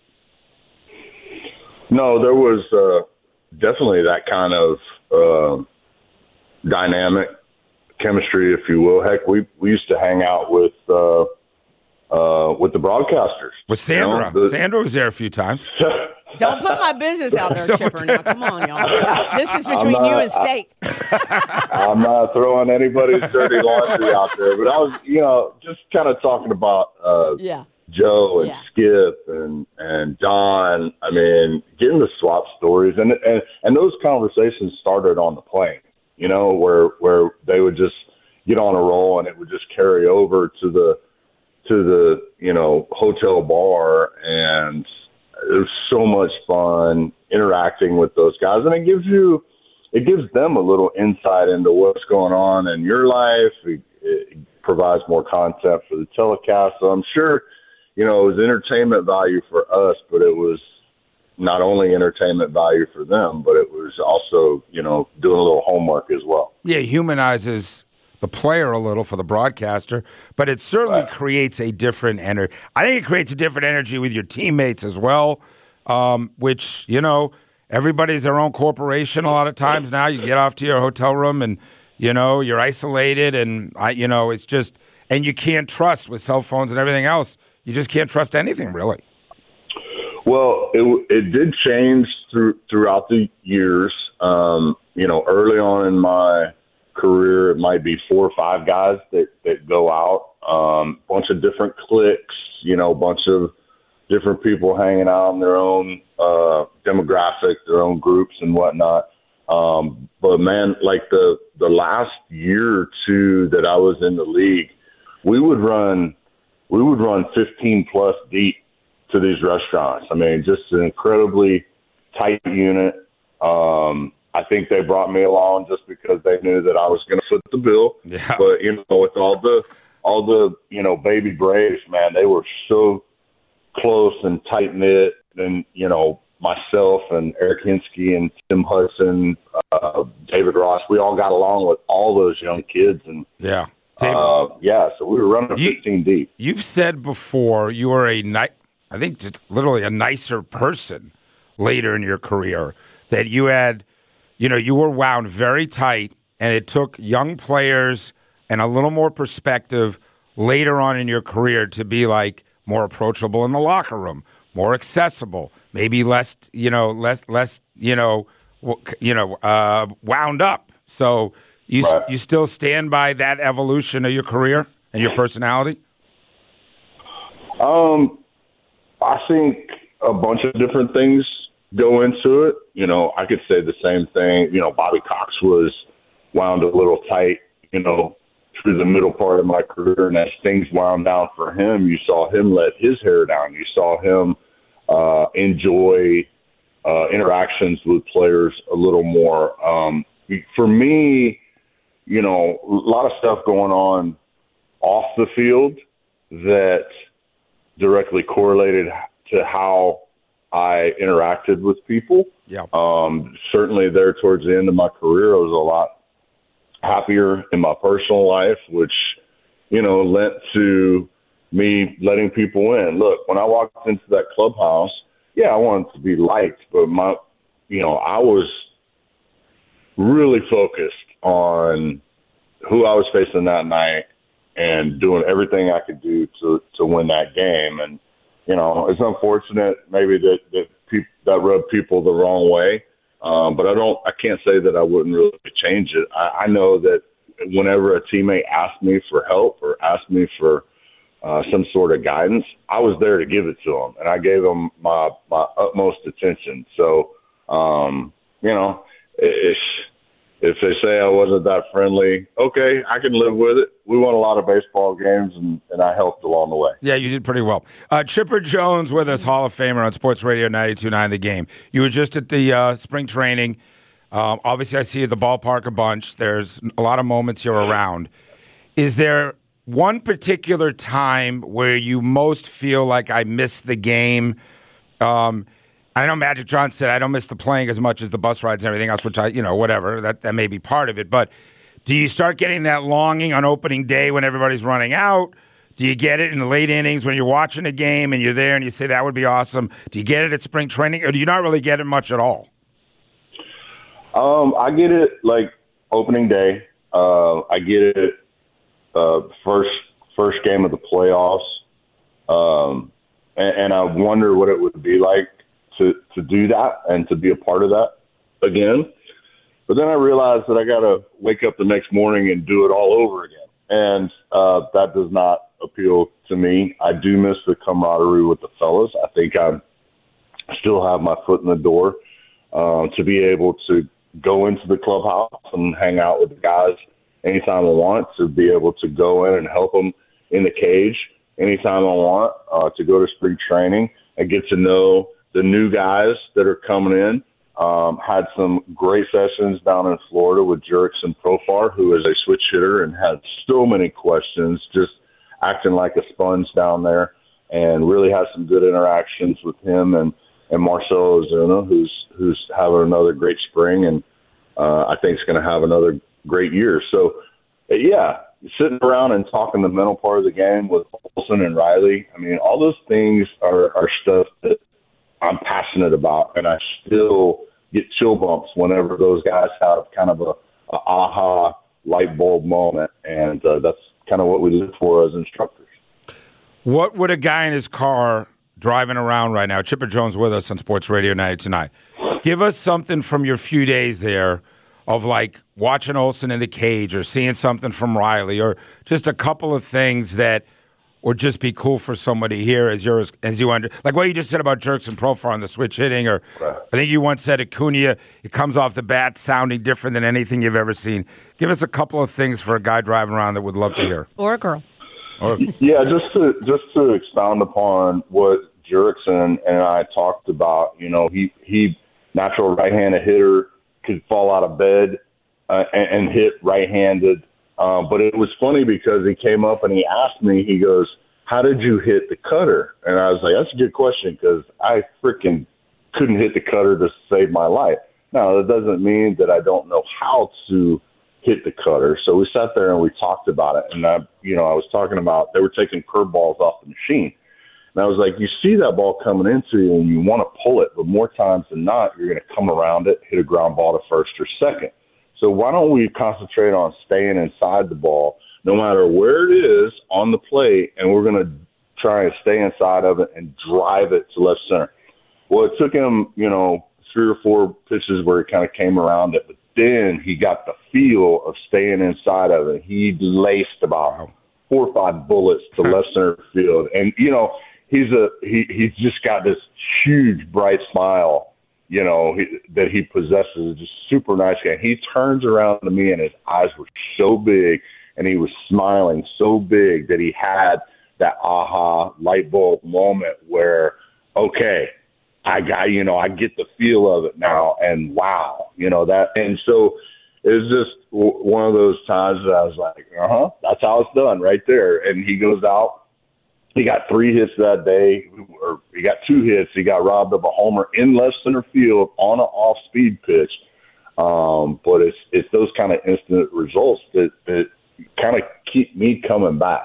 No, there was definitely that kind of dynamic chemistry, if you will. Heck, we used to hang out with the broadcasters. With Sandra. Sandra was there a few times. Don't put my business out there, Chipper. Now, come on, y'all. This is between you and Steak. I'm not throwing anybody's dirty laundry out there, but I was, just kind of talking about Joe and Skip and John. I mean, getting to swap stories and those conversations started on the plane, you know, where they would just get on a roll and it would just carry over to the you know, hotel bar, and it was so much fun interacting with those guys, and it gives them a little insight into what's going on in your life. It provides more content for the telecast. So I'm sure, you know, it was entertainment value for us, but it was not only entertainment value for them, but it was also, you know, doing a little homework as well. Yeah, it humanizes the player a little for the broadcaster, but it certainly creates a different energy. I think it creates a different energy with your teammates as well, which, you know, everybody's their own corporation a lot of times now. You get off to your hotel room and, you know, you're isolated and, you know, it's just – and you can't trust with cell phones and everything else. You just can't trust anything, really. Well, it did change throughout the years. You know, early on in my career, it might be 4 or 5 guys that go out, bunch of different cliques, you know, bunch of different people hanging out in their own demographic, their own groups and whatnot. But man, like the last year or two that I was in the league, we would run 15 plus deep to these restaurants. I mean, just an incredibly tight unit. I think they brought me along just because they knew that I was going to foot the bill. Yeah. But, you know, with all the, you know, baby Braves, man, they were so close and tight knit. And, you know, myself and Eric Hinsky and Tim Hudson, David Ross, we all got along with all those young kids. And yeah. So we were running 15 deep. You've said before you were I think just literally a nicer person later in your career, that you had, you know, you were wound very tight, and it took young players and a little more perspective later on in your career to be like more approachable in the locker room, more accessible, maybe less wound up. So you still stand by that evolution of your career and your personality? I think a bunch of different things go into it. You know, I could say the same thing. You know, Bobby Cox was wound a little tight, you know, through the middle part of my career. And as things wound down for him, you saw him let his hair down. You saw him enjoy interactions with players a little more. For me, you know, a lot of stuff going on off the field that directly correlated to how I interacted with people. Yeah. Certainly there towards the end of my career, I was a lot happier in my personal life, which, you know, lent to me letting people in. Look, when I walked into that clubhouse, yeah, I wanted to be liked, but I was really focused on who I was facing that night and doing everything I could do to win that game. And, you know, it's unfortunate maybe that rubbed people the wrong way. But I can't say that I wouldn't really change it. I know that whenever a teammate asked me for help or asked me for some sort of guidance, I was there to give it to them, and I gave them my utmost attention. So, you know, if they say I wasn't that friendly, okay, I can live with it. We won a lot of baseball games, and I helped along the way. Yeah, you did pretty well. Chipper Jones with us, Hall of Famer on Sports Radio 92.9 The Game. You were just at the spring training. Obviously, I see you at the ballpark a bunch. There's a lot of moments you're around. Is there one particular time where you most feel like I missed the game? I know Magic Johnson said I don't miss the playing as much as the bus rides and everything else, which whatever, that may be part of it. But do you start getting that longing on opening day when everybody's running out? Do you get it in the late innings when you're watching a game and you're there and you say that would be awesome? Do you get it at spring training, or do you not really get it much at all? I get it like opening day. I get it first game of the playoffs, and I wonder what it would be like to do that and to be a part of that again. But then I realized that I got to wake up the next morning and do it all over again. And that does not appeal to me. I do miss the camaraderie with the fellas. I think I still have my foot in the door to be able to go into the clubhouse and hang out with the guys anytime I want, to be able to go in and help them in the cage anytime I want, to go to spring training and get to know the new guys that are coming in. Had some great sessions down in Florida with Jurickson Profar, who is a switch hitter and had so many questions, just acting like a sponge down there, and really had some good interactions with him and Marcell Ozuna, who's having another great spring, and I think is going to have another great year. So, yeah, sitting around and talking the mental part of the game with Olson and Riley, I mean, all those things are stuff that I'm passionate about, and I still get chill bumps whenever those guys have kind of a aha light bulb moment, and that's kind of what we look for as instructors. What would a guy in his car driving around right now, Chipper Jones with us on Sports Radio 90 tonight, give us something from your few days there of like watching Olson in the cage or seeing something from Riley or just a couple of things that would just be cool for somebody here as you under, like what you just said about Jurickson Profar on the switch hitting, or right. I think you once said Acuna, it comes off the bat sounding different than anything you've ever seen. Give us a couple of things for a guy driving around that would love to hear. Or a girl. Yeah, just to expound upon what Jurickson and I talked about, you know, he natural right-handed hitter, could fall out of bed and hit right-handed. But it was funny because he came up and he asked me, he goes, how did you hit the cutter? And I was like, that's a good question because I freaking couldn't hit the cutter to save my life. Now, that doesn't mean that I don't know how to hit the cutter. So we sat there and we talked about it. And I was talking about they were taking curveballs off the machine. And I was like, you see that ball coming into you and you want to pull it, but more times than not, you're going to come around it, hit a ground ball to first or second. So why don't we concentrate on staying inside the ball, no matter where it is on the plate, and we're going to try and stay inside of it and drive it to left center. Well, it took him, 3 or 4 pitches where he kind of came around it, but then he got the feel of staying inside of it. He laced about 4 or 5 bullets to left center field, and he's just got this huge bright smile. That he possesses, just super nice guy. He turns around to me and his eyes were so big and he was smiling so big that he had that aha light bulb moment where, okay, I get the feel of it now and wow, that. And so it was just one of those times that I was like, that's how it's done right there. And he goes out. He got 3 hits that day, or he got 2 hits. He got robbed of a homer in left center field on an off-speed pitch. But it's those kind of instant results that kind of keep me coming back.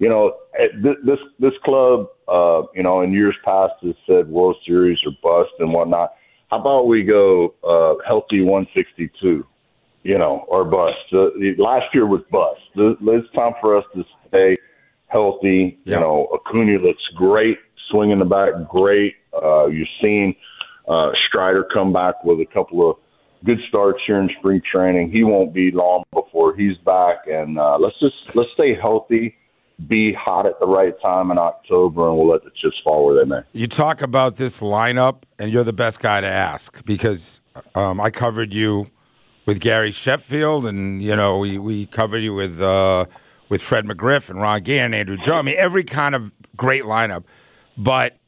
This club, in years past has said World Series or bust and whatnot. How about we go healthy 162, or bust? Last year was bust. It's time for us to stay healthy. Yep. Acuna looks great, swinging the bat great. You've seen Strider come back with a couple of good starts here in spring training. He won't be long before he's back, and let's stay healthy, be hot at the right time in October, and we'll let the chips fall where they may. You talk about this lineup, and you're the best guy to ask because I covered you with Gary Sheffield, and we covered you with Fred McGriff and Ron Gant and Andrew Joe. I mean, every kind of great lineup. But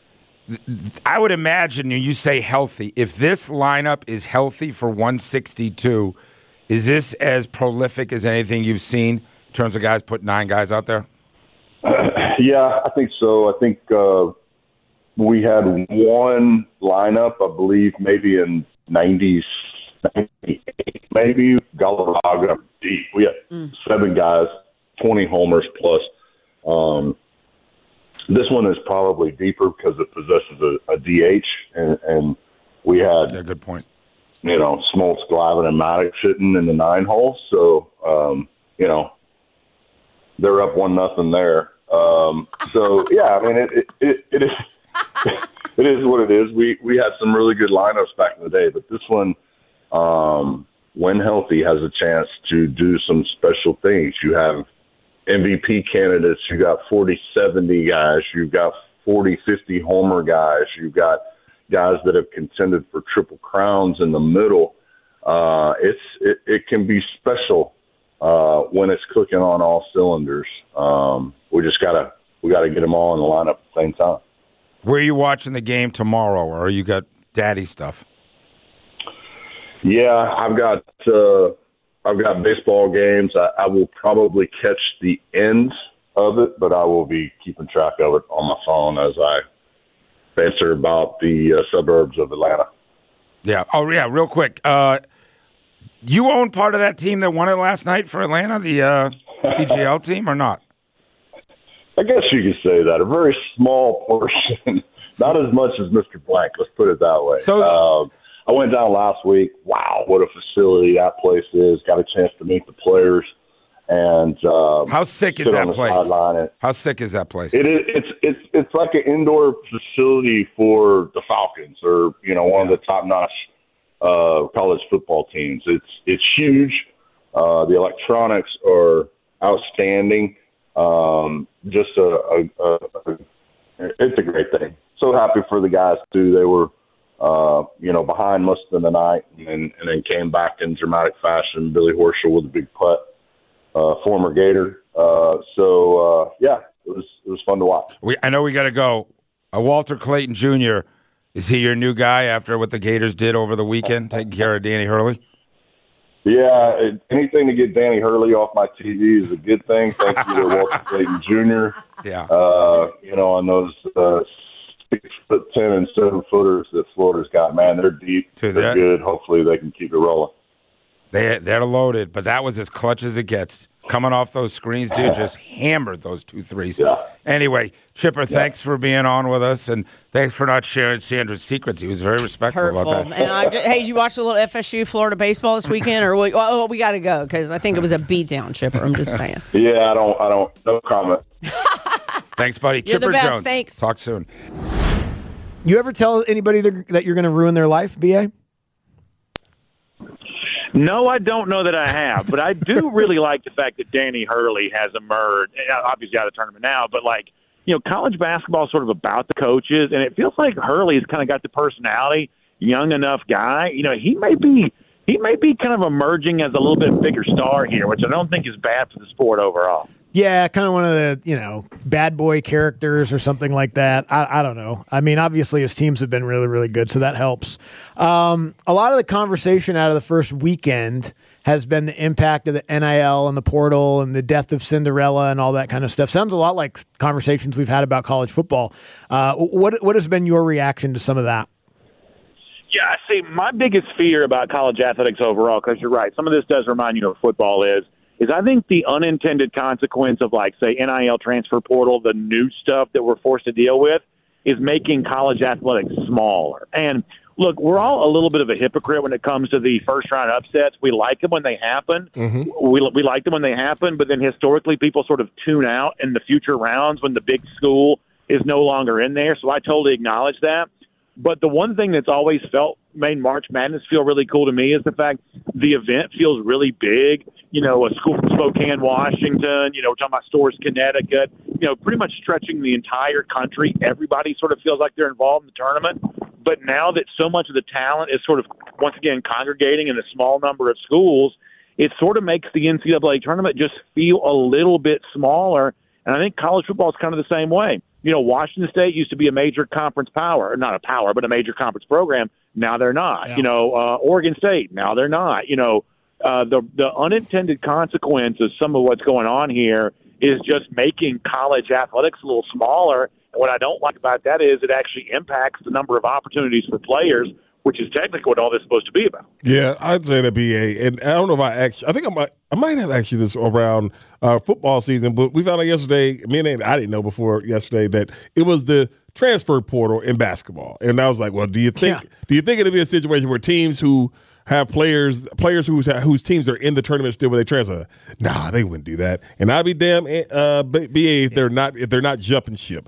I would imagine when you say healthy, if this lineup is healthy for 162, is this as prolific as anything you've seen in terms of guys put 9 guys out there? Yeah, I think so. I think we had one lineup, I believe, maybe in 98, maybe Galarraga deep. We had 7 guys. 20 homers plus. This one is probably deeper because it possesses a DH, and we had good point. Smoltz, Glavine, and Maddox sitting in the 9 hole. So they're up 1-0 there. So yeah, I mean it is it is what it is. We had some really good lineups back in the day, but this one, when healthy, has a chance to do some special things. You have MVP candidates. You got 40-70 guys. You've got 40-50 homer guys. You've got guys that have contended for triple crowns in the middle. It can be special when it's clicking on all cylinders. We gotta get them all in the lineup at the same time. Where are you watching the game tomorrow, or you got daddy stuff? Yeah, I've got baseball games. I will probably catch the end of it, but I will be keeping track of it on my phone as I answer about the suburbs of Atlanta. Yeah. Oh, yeah. Real quick. You own part of that team that won it last night for Atlanta, the PGL team, or not? I guess you could say that. A very small portion. Not as much as Mr. Blank. Let's put it that way. So I went down last week. Wow, what a facility that place is. Got a chance to meet the players. And how sick is that place? How sick is that place? It's like an indoor facility for the Falcons, or one of the top-notch college football teams. It's huge. The electronics are outstanding. It's a great thing. So happy for the guys too. They were behind most of the night, and then came back in dramatic fashion. Billy Horschel with a big putt. Former Gator. It was fun to watch. I know we got to go. Walter Clayton Jr., is he your new guy after what the Gators did over the weekend, taking care of Danny Hurley? Yeah, anything to get Danny Hurley off my TV is a good thing. Thank you to Walter Clayton Jr. Yeah. On those 6'10" and 7-footers that Florida's got, man, they're deep. They're good. Hopefully they can keep it rolling. They're loaded, but that was as clutch as it gets. Coming off those screens, dude, just hammered those 2 threes. Yeah. Anyway, Chipper, thanks for being on with us, and thanks for not sharing Sandra's secrets. He was very respectful about that. And hey, did you watch a little FSU Florida baseball this weekend, or we got to go because I think it was a beatdown, Chipper. I'm just saying. Yeah, I don't. No comment. Thanks, buddy. You're Chipper the best. Jones. Thanks. Talk soon. You ever tell anybody that you're going to ruin their life, BA? No, I don't know that I have, but I do really like the fact that Danny Hurley has emerged, obviously out of the tournament now, but college basketball is sort of about the coaches, and it feels like Hurley's kind of got the personality, young enough guy. He may be kind of emerging as a little bit bigger star here, which I don't think is bad for the sport overall. Yeah, kind of one of the, bad boy characters or something like that. I don't know. I mean, obviously his teams have been really, really good, so that helps. A lot of the conversation out of the first weekend has been the impact of the NIL and the portal and the death of Cinderella and all that kind of stuff. Sounds a lot like conversations we've had about college football. What has been your reaction to some of that? Yeah, see, my biggest fear about college athletics overall, because you're right, some of this does remind you of what football is I think the unintended consequence of, say, NIL transfer portal, the new stuff that we're forced to deal with, is making college athletics smaller. And, look, we're all a little bit of a hypocrite when it comes to the first-round upsets. We like them when they happen. Mm-hmm. We like them when they happen, but then historically people sort of tune out in the future rounds when the big school is no longer in there. So I totally acknowledge that. But the one thing that's always made March Madness feel really cool to me is the fact the event feels really big. A school from Spokane, Washington, we're talking about Storrs, Connecticut, pretty much stretching the entire country. Everybody sort of feels like they're involved in the tournament. But now that so much of the talent is sort of, once again, congregating in a small number of schools, it sort of makes the NCAA tournament just feel a little bit smaller. And I think college football is kind of the same way. Washington State used to be a major conference power, not a power, but a major conference program. Now they're not. Yeah. Oregon State, now they're not. The unintended consequence of some of what's going on here is just making college athletics a little smaller. And what I don't like about that is it actually impacts the number of opportunities for players, which is technically what all this is supposed to be about. Yeah, I'd say that BA, and I don't know if I think I might have asked you this around football season, but we found out yesterday, I didn't know before yesterday that it was the transfer portal in basketball. And I was like, well, do you think it'll be a situation where teams who have players whose teams are in the tournament still, where they transfer? Nah, they wouldn't do that. And I'd be damn BA if they're not jumping ship.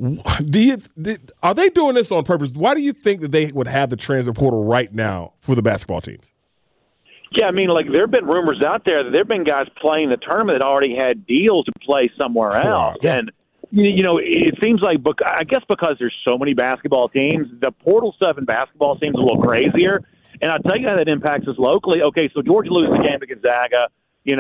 Are they doing this on purpose? Why do you think that they would have the transfer portal right now for the basketball teams? Yeah, I mean, like there have been rumors out there that there have been guys playing the tournament that already had deals to play somewhere else. Yeah. And, it seems like, I guess because there's so many basketball teams, the portal stuff in basketball seems a little crazier. And I'll tell you how that impacts us locally. Okay, so Georgia loses the game to Gonzaga.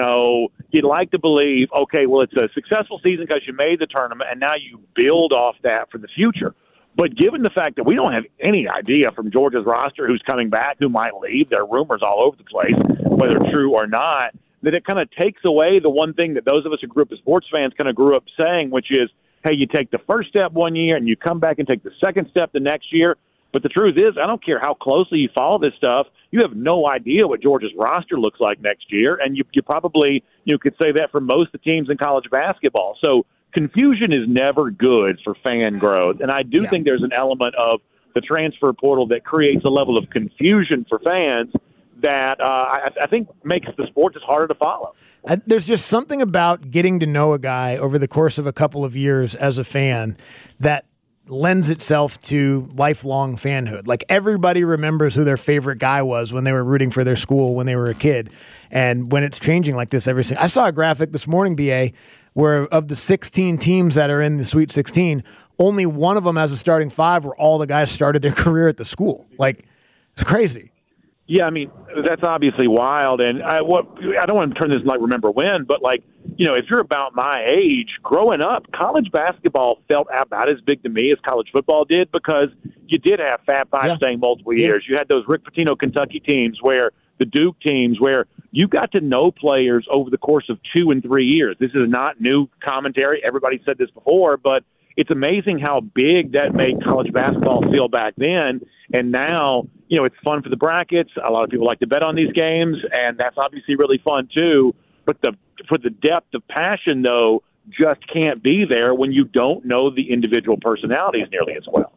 You'd like to believe, okay, well, it's a successful season because you made the tournament, and now you build off that for the future. But given the fact that we don't have any idea from Georgia's roster who's coming back, who might leave, there are rumors all over the place, whether true or not, that it kind of takes away the one thing that those of us who grew up as sports fans kind of grew up saying, which is, hey, you take the first step one year and you come back and take the second step the next year. But the truth is, I don't care how closely you follow this stuff, you have no idea what Georgia's roster looks like next year, and you probably could say that for most of the teams in college basketball. So confusion is never good for fan growth, and I do think there's an element of the transfer portal that creates a level of confusion for fans that I think makes the sport just harder to follow. There's just something about getting to know a guy over the course of a couple of years as a fan that lends itself to lifelong fanhood. Like everybody remembers who their favorite guy was when they were rooting for their school when they were a kid. And when it's changing like this every single... I saw a graphic this morning, BA, where of the 16 teams that are in the Sweet 16, only one of them has a starting five where all the guys started their career at the school. Like, it's crazy. Yeah, I mean, that's obviously wild. And I don't want to turn this like remember when, but if you're about my age, growing up, college basketball felt about as big to me as college football did because you did have Fab Five staying multiple years. You had those Rick Pitino Kentucky teams the Duke teams where you got to know players over the course of 2 and 3 years. This is not new commentary. Everybody said this before, but it's amazing how big that made college basketball feel back then. And now, it's fun for the brackets. A lot of people like to bet on these games, and that's obviously really fun too. But for the depth of passion, though, just can't be there when you don't know the individual personalities nearly as well.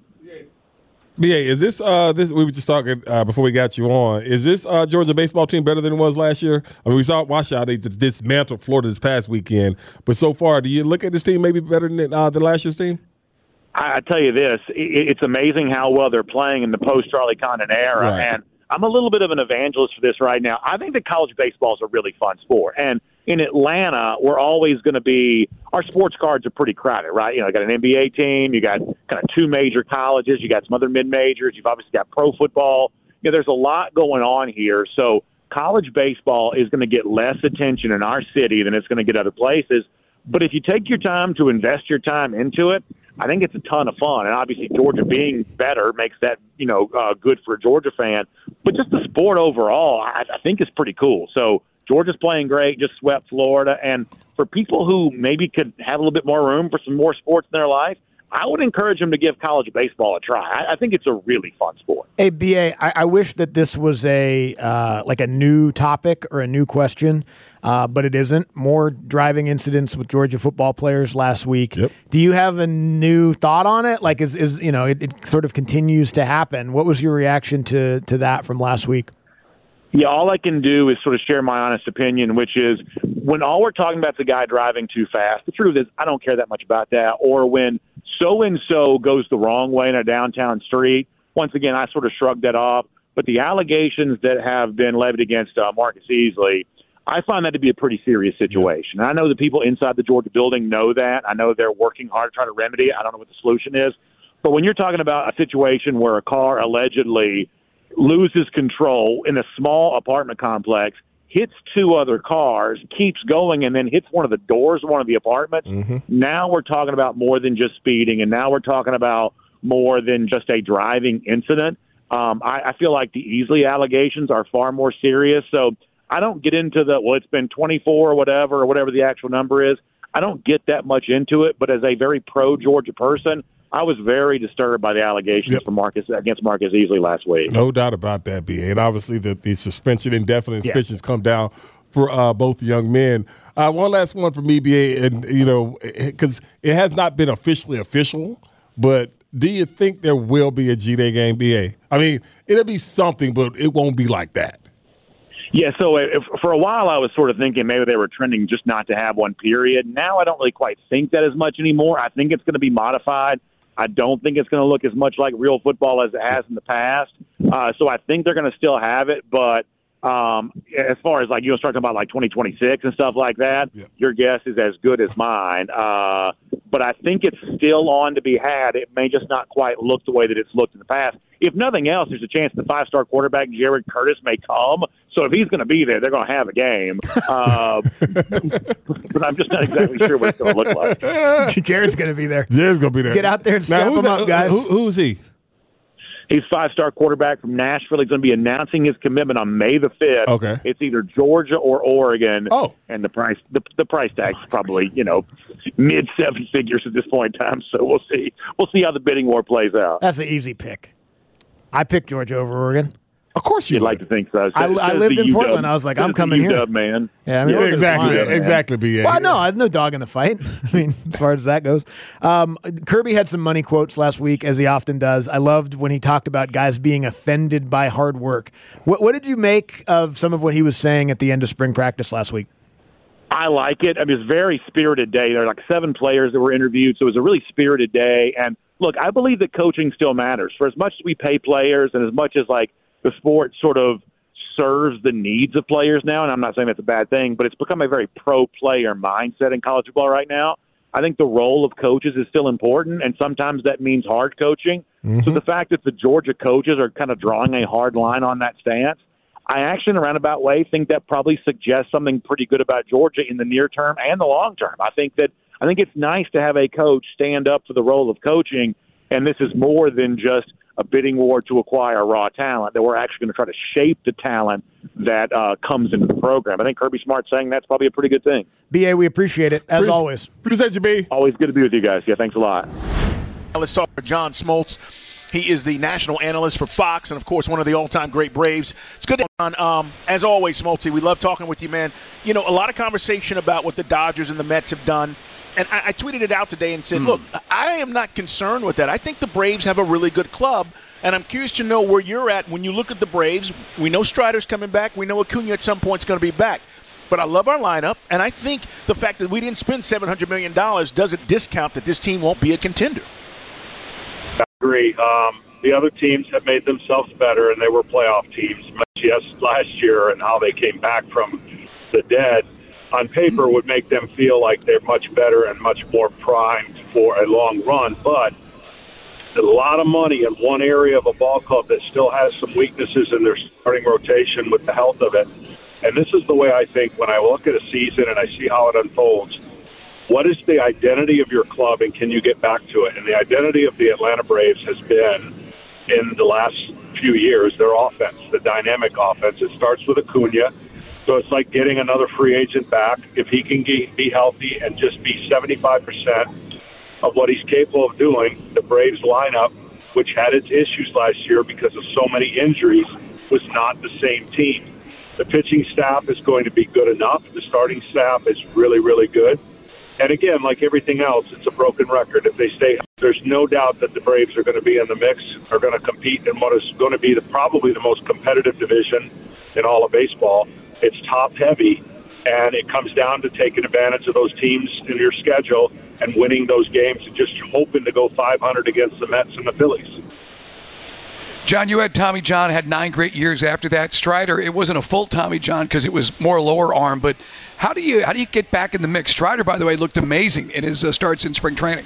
BA, is this we were just talking before we got you on, is this Georgia baseball team better than it was last year? I mean, we saw Washout, they dismantled Florida this past weekend, but so far, do you look at this team maybe better than last year's team? I tell you this, it's amazing how well they're playing in the post-Charlie Condon era, right. And I'm a little bit of an evangelist for this right now. I think that college baseball is a really fun sport, and in Atlanta, we're always going to be – our sports cards are pretty crowded, right? You got an NBA team. You got kind of 2 major colleges. You got some other mid-majors. You've obviously got pro football. There's a lot going on here. So college baseball is going to get less attention in our city than it's going to get other places. But if you take your time to invest your time into it, I think it's a ton of fun. And obviously Georgia being better makes that, good for a Georgia fan. But just the sport overall, I think is pretty cool. So Georgia's playing great, just swept Florida. And for people who maybe could have a little bit more room for some more sports in their life, I would encourage them to give college baseball a try. I think it's a really fun sport. Hey, BA, I wish that this was a new topic or a new question, but it isn't. More driving incidents with Georgia football players last week. Yep. Do you have a new thought on it? Like, it sort of continues to happen. What was your reaction to that from last week? Yeah, all I can do is sort of share my honest opinion, which is when all we're talking about is the guy driving too fast, the truth is I don't care that much about that. Or when so-and-so goes the wrong way in a downtown street, once again, I sort of shrugged that off. But the allegations that have been levied against Marcus Easley, I find that to be a pretty serious situation. And I know the people inside the Georgia building know that. I know they're working hard to try to remedy it. I don't know what the solution is. But when you're talking about a situation where a car allegedly loses control in a small apartment complex, hits 2 other cars, keeps going, and then hits one of the doors of one of the apartments. Mm-hmm. Now we're talking about more than just speeding, and now we're talking about more than just a driving incident. I feel like the Easley allegations are far more serious. So I don't get into it's been 24 or whatever the actual number is. I don't get that much into it, but as a very pro-Georgia person, I was very disturbed by the allegations against Marcus Easley last week. No doubt about that, B.A. And obviously the suspension, indefinite suspensions come down for both young men. One last one for me, B.A., and, because it has not been officially official, but do you think there will be a G-Day game, B.A.? I mean, it'll be something, but it won't be like that. Yeah, so for a while I was sort of thinking maybe they were trending just not to have one, period. Now I don't really quite think that as much anymore. I think it's going to be modified. I don't think it's going to look as much like real football as it has in the past. So I think they're going to still have it, but As far as like you start talking about like 2026 and stuff like that, your guess is as good as mine. But I think it's still on to be had. It may just not quite look the way that it's looked in the past. If nothing else, there's a chance the 5-star quarterback Jared Curtis may come. So if he's going to be there, they're going to have a game. But I'm just not exactly sure what it's going to look like. Jared's going to be there. Jared's going to be there. Get out there and step him up, guys. Who's he? He's 5-star quarterback from Nashville. He's going to be announcing his commitment on May the 5th. Okay. It's either Georgia or Oregon. Oh. And the price tag is probably, mid 7 figures at this point in time. So we'll see. We'll see how the bidding war plays out. That's an easy pick. I picked Georgia over Oregon. Of course you'd like to think so. I lived in Portland. I was like, I'm coming here. Man. Yeah, I mean, exactly, BA. Well, no, I have no dog in the fight. I mean, as far as that goes. Kirby had some money quotes last week, as he often does. I loved when he talked about guys being offended by hard work. What did you make of some of what he was saying at the end of spring practice last week? I like it. I mean, it's a very spirited day. There are like 7 players that were interviewed, so it was a really spirited day. And look, I believe that coaching still matters. For as much as we pay players and as much as like the sport sort of serves the needs of players now, and I'm not saying that's a bad thing, but it's become a very pro-player mindset in college football right now. I think the role of coaches is still important, and sometimes that means hard coaching. Mm-hmm. So the fact that the Georgia coaches are kind of drawing a hard line on that stance, I actually, in a roundabout way, think that probably suggests something pretty good about Georgia in the near term and the long term. I think it's nice to have a coach stand up for the role of coaching, and this is more than just a bidding war to acquire raw talent, that we're actually going to try to shape the talent that comes into the program. I think Kirby Smart's saying that's probably a pretty good thing. BA, we appreciate it, as always. Appreciate you, B. Always good to be with you guys. Yeah, thanks a lot. Let's talk to John Smoltz. He is the national analyst for Fox and, of course, one of the all-time great Braves. It's good to have on. As always, Smoltzy, we love talking with you, man. A lot of conversation about what the Dodgers and the Mets have done. And I tweeted it out today and said, look, I am not concerned with that. I think the Braves have a really good club, and I'm curious to know where you're at when you look at the Braves. We know Strider's coming back. We know Acuna at some point is going to be back. But I love our lineup, and I think the fact that we didn't spend $700 million doesn't discount that this team won't be a contender. I agree. The other teams have made themselves better, and they were playoff teams. Last year, and how they came back from the dead on paper would make them feel like they're much better and much more primed for a long run. But a lot of money in one area of a ball club that still has some weaknesses in their starting rotation with the health of it. And this is the way I think when I look at a season and I see how it unfolds. What is the identity of your club, and can you get back to it? And the identity of the Atlanta Braves has been, in the last few years, their offense, the dynamic offense. It starts with Acuna. So it's like getting another free agent back. If he can be healthy and just be 75% of what he's capable of doing, the Braves lineup, which had its issues last year because of so many injuries, was not the same team. The pitching staff is going to be good enough. The starting staff is really, really good. And again, like everything else, it's a broken record. If they stay, there's no doubt that the Braves are going to be in the mix, are going to compete in what is going to be probably the most competitive division in all of baseball. It's top heavy, and it comes down to taking advantage of those teams in your schedule and winning those games and just hoping to go 500 against the Mets and the Phillies. John, you had Tommy John, had 9 great years after that. Strider, it wasn't a full Tommy John because it was more lower arm, but how do you get back in the mix? Strider, by the way, looked amazing in his starts in spring training.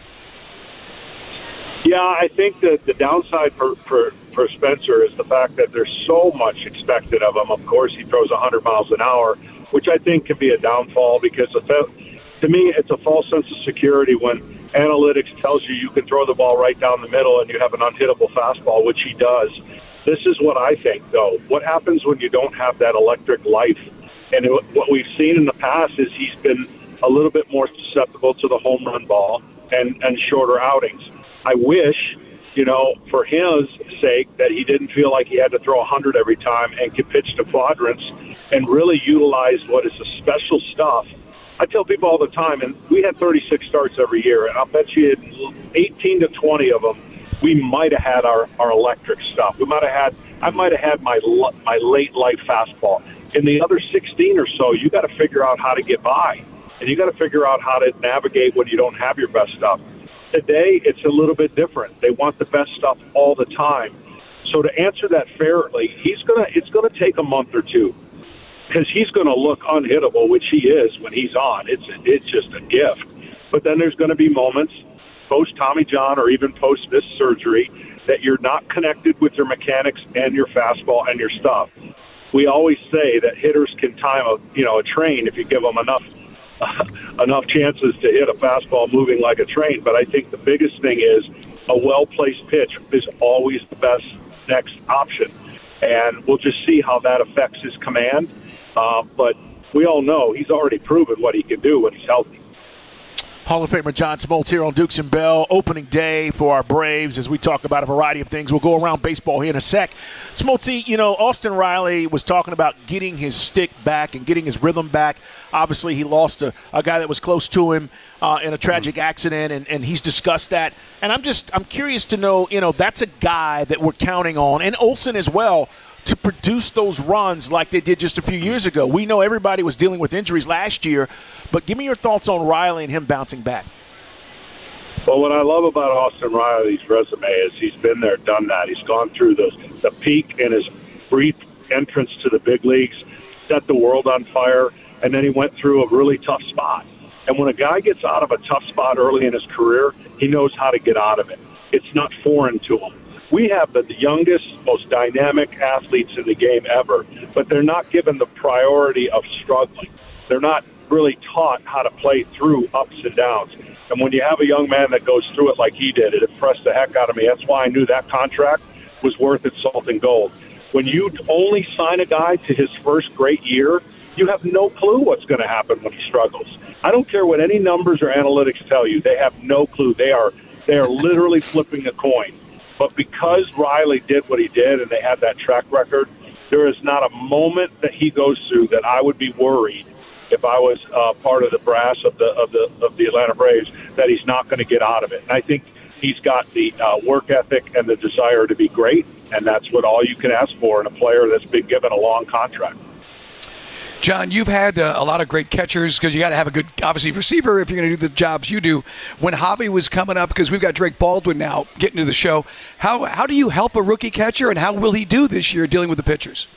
Yeah, I think that the downside for Spencer is the fact that there's so much expected of him. Of course, he throws 100 miles an hour, which I think can be a downfall because to me, it's a false sense of security when analytics tells you can throw the ball right down the middle and you have an unhittable fastball, which he does. This is what I think, though. What happens when you don't have that electric life? And what we've seen in the past is he's been a little bit more susceptible to the home run ball and shorter outings. I wish, for his sake, that he didn't feel like he had to throw 100 every time and could pitch to quadrants and really utilize what is the special stuff. I tell people all the time, and we had 36 starts every year, and I'll bet you 18 to 20 of them, we might have had our electric stuff. I might have had my late life fastball. In the other 16 or so, you got to figure out how to get by, and you got to figure out how to navigate when you don't have your best stuff. Today, it's a little bit different. They want the best stuff all the time. So to answer that fairly, it's going to take a month or two because he's going to look unhittable, which he is when he's on. It's just a gift. But then there's going to be moments post Tommy John or even post this surgery that you're not connected with your mechanics and your fastball and your stuff. We always say that hitters can time a train if you give them enough chances to hit a fastball moving like a train. But I think the biggest thing is a well-placed pitch is always the best next option. And we'll just see how that affects his command. But we all know he's already proven what he can do when he's healthy. Hall of Famer John Smoltz here on Dukes and Bell. Opening day for our Braves as we talk about a variety of things. We'll go around baseball here in a sec. Smoltzy, Austin Riley was talking about getting his stick back and getting his rhythm back. Obviously, he lost a guy that was close to him in a tragic accident, and he's discussed that. And I'm curious to know, that's a guy that we're counting on, and Olsen as well, to produce those runs like they did just a few years ago. We know everybody was dealing with injuries last year, but give me your thoughts on Riley and him bouncing back. Well, what I love about Austin Riley's resume is he's been there, done that. He's gone through the peak in his brief entrance to the big leagues, set the world on fire, and then he went through a really tough spot. And when a guy gets out of a tough spot early in his career, he knows how to get out of it. It's not foreign to him. We have the youngest, most dynamic athletes in the game ever, but they're not given the priority of struggling. They're not really taught how to play through ups and downs. And when you have a young man that goes through it like he did, it impressed the heck out of me. That's why I knew that contract was worth its salt and gold. When you only sign a guy to his first great year, you have no clue what's going to happen when he struggles. I don't care what any numbers or analytics tell you. They have no clue. They are literally flipping a coin. But because Riley did what he did and they had that track record, there is not a moment that he goes through that I would be worried if I was part of the brass of the Atlanta Braves that he's not going to get out of it. And I think he's got the work ethic and the desire to be great, and that's what all you can ask for in a player that's been given a long contract. John, you've had a lot of great catchers because you got to have a good, obviously, receiver if you're going to do the jobs you do. When Javi was coming up, because we've got Drake Baldwin now getting to the show, how do you help a rookie catcher, and how will he do this year dealing with the pitchers?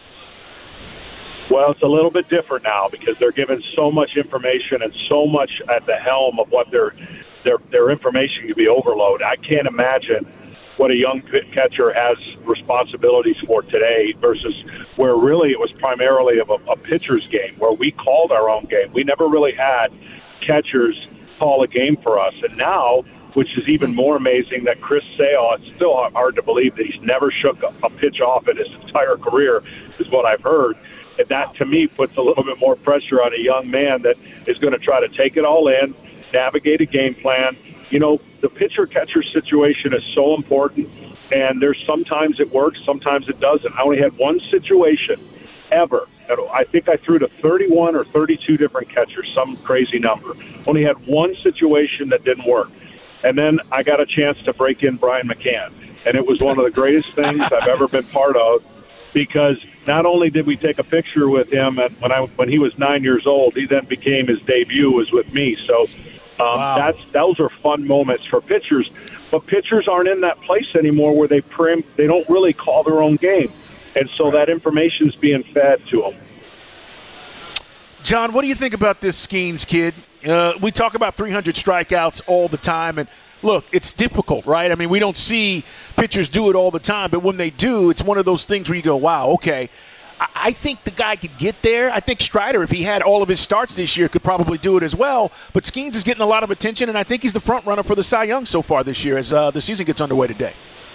Well, it's a little bit different now because they're given so much information and so much at the helm of what their information can be overload. I can't imagine what a young catcher has responsibilities for today versus where really it was primarily of a pitcher's game where we called our own game. We never really had catchers call a game for us. And now, which is even more amazing, that Chris Sale, it's still hard to believe that he's never shook a pitch off in his entire career, is what I've heard. And that, to me, puts a little bit more pressure on a young man that is going to try to take it all in, navigate a game plan. The pitcher-catcher situation is so important, and there's sometimes it works, sometimes it doesn't. I only had one situation ever. I think I threw to 31 or 32 different catchers, some crazy number. Only had one situation that didn't work. And then I got a chance to break in Brian McCann, and it was one of the greatest things I've ever been part of because not only did we take a picture with him when he was 9 years old, he then became his debut was with me. So wow. Those are fun moments for pitchers, but pitchers aren't in that place anymore where they don't really call their own game, and so that information is being fed to them. John, what do you think about this Skeens kid? We talk about 300 strikeouts all the time, and look, it's difficult, right? I mean, we don't see pitchers do it all the time, but when they do, it's one of those things where you go, wow, okay. I think the guy could get there. I think Strider, if he had all of his starts this year, could probably do it as well. But Skeens is getting a lot of attention, and I think he's the front runner for the Cy Young so far this year as the season gets underway today.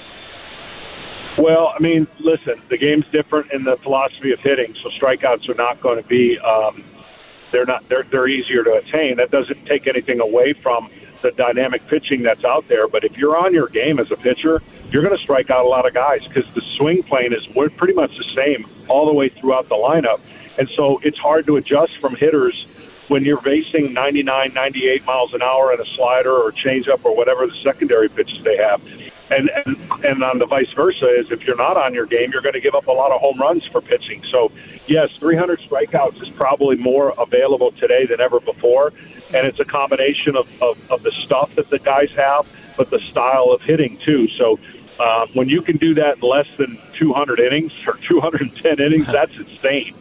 Well, I mean, listen, the game's different in the philosophy of hitting, so strikeouts are not going to be they're easier to attain. That doesn't take anything away from the dynamic pitching that's out there. But if you're on your game as a pitcher, you're going to strike out a lot of guys because the swing plane is pretty much the same all the way throughout the lineup. And so it's hard to adjust from hitters when you're facing 99, 98 miles an hour in a slider or changeup or whatever the secondary pitches they have. And on the vice versa is if you're not on your game, you're going to give up a lot of home runs for pitching. So, yes, 300 strikeouts is probably more available today than ever before. And it's a combination of the stuff that the guys have, but the style of hitting, too. So when you can do that in less than 200 innings or 210 innings, that's insane.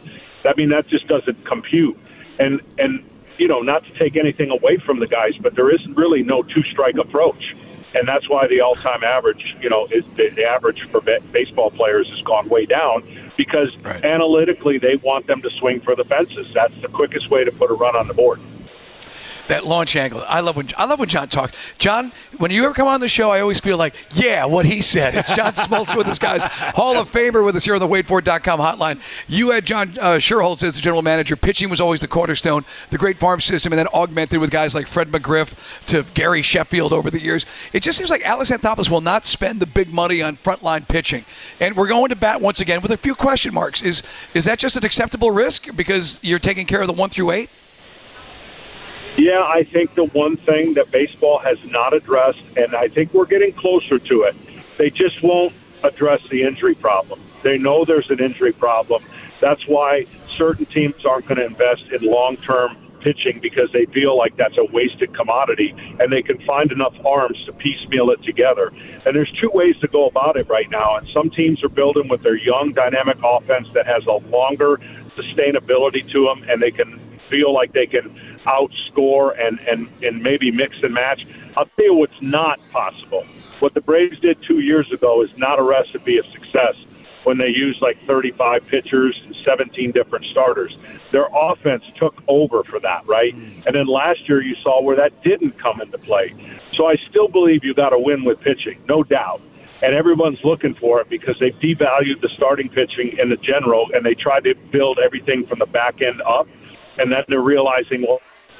I mean, that just doesn't compute. And you know, not to take anything away from the guys, but there is really no two-strike approach. And that's why the all-time average, you know, the average for baseball players has gone way down because analytically they want them to swing for the fences. That's the quickest way to put a run on the board. That launch angle. I love when John talks. John, when you ever come on the show, I always feel like, yeah, what he said. It's John Smoltz with us, guys. Hall of Famer with us here on the WadeFord.com hotline. You had John Sherholtz as the general manager. Pitching was always the cornerstone, the great farm system, and then augmented with guys like Fred McGriff to Gary Sheffield over the years. It just seems like Alex Anthopoulos will not spend the big money on frontline pitching. And we're going to bat once again with a few question marks. Is that just an acceptable risk because you're taking care of the 1 through 8? Yeah, I think the one thing that baseball has not addressed, and I think we're getting closer to it, they just won't address the injury problem. They know there's an injury problem. That's why certain teams aren't going to invest in long-term pitching because they feel like that's a wasted commodity, and they can find enough arms to piecemeal it together. And there's two ways to go about it right now, and some teams are building with their young, dynamic offense that has a longer sustainability to them, and they can feel like they can outscore and maybe mix and match. I'll tell you what's not possible. What the Braves did 2 years ago is not a recipe of success when they used like 35 pitchers and 17 different starters. Their offense took over for that, right? And then last year you saw where that didn't come into play. So I still believe you got to win with pitching, no doubt. And everyone's looking for it because they've devalued the starting pitching in the general, and they tried to build everything from the back end up. And then they're realizing, well,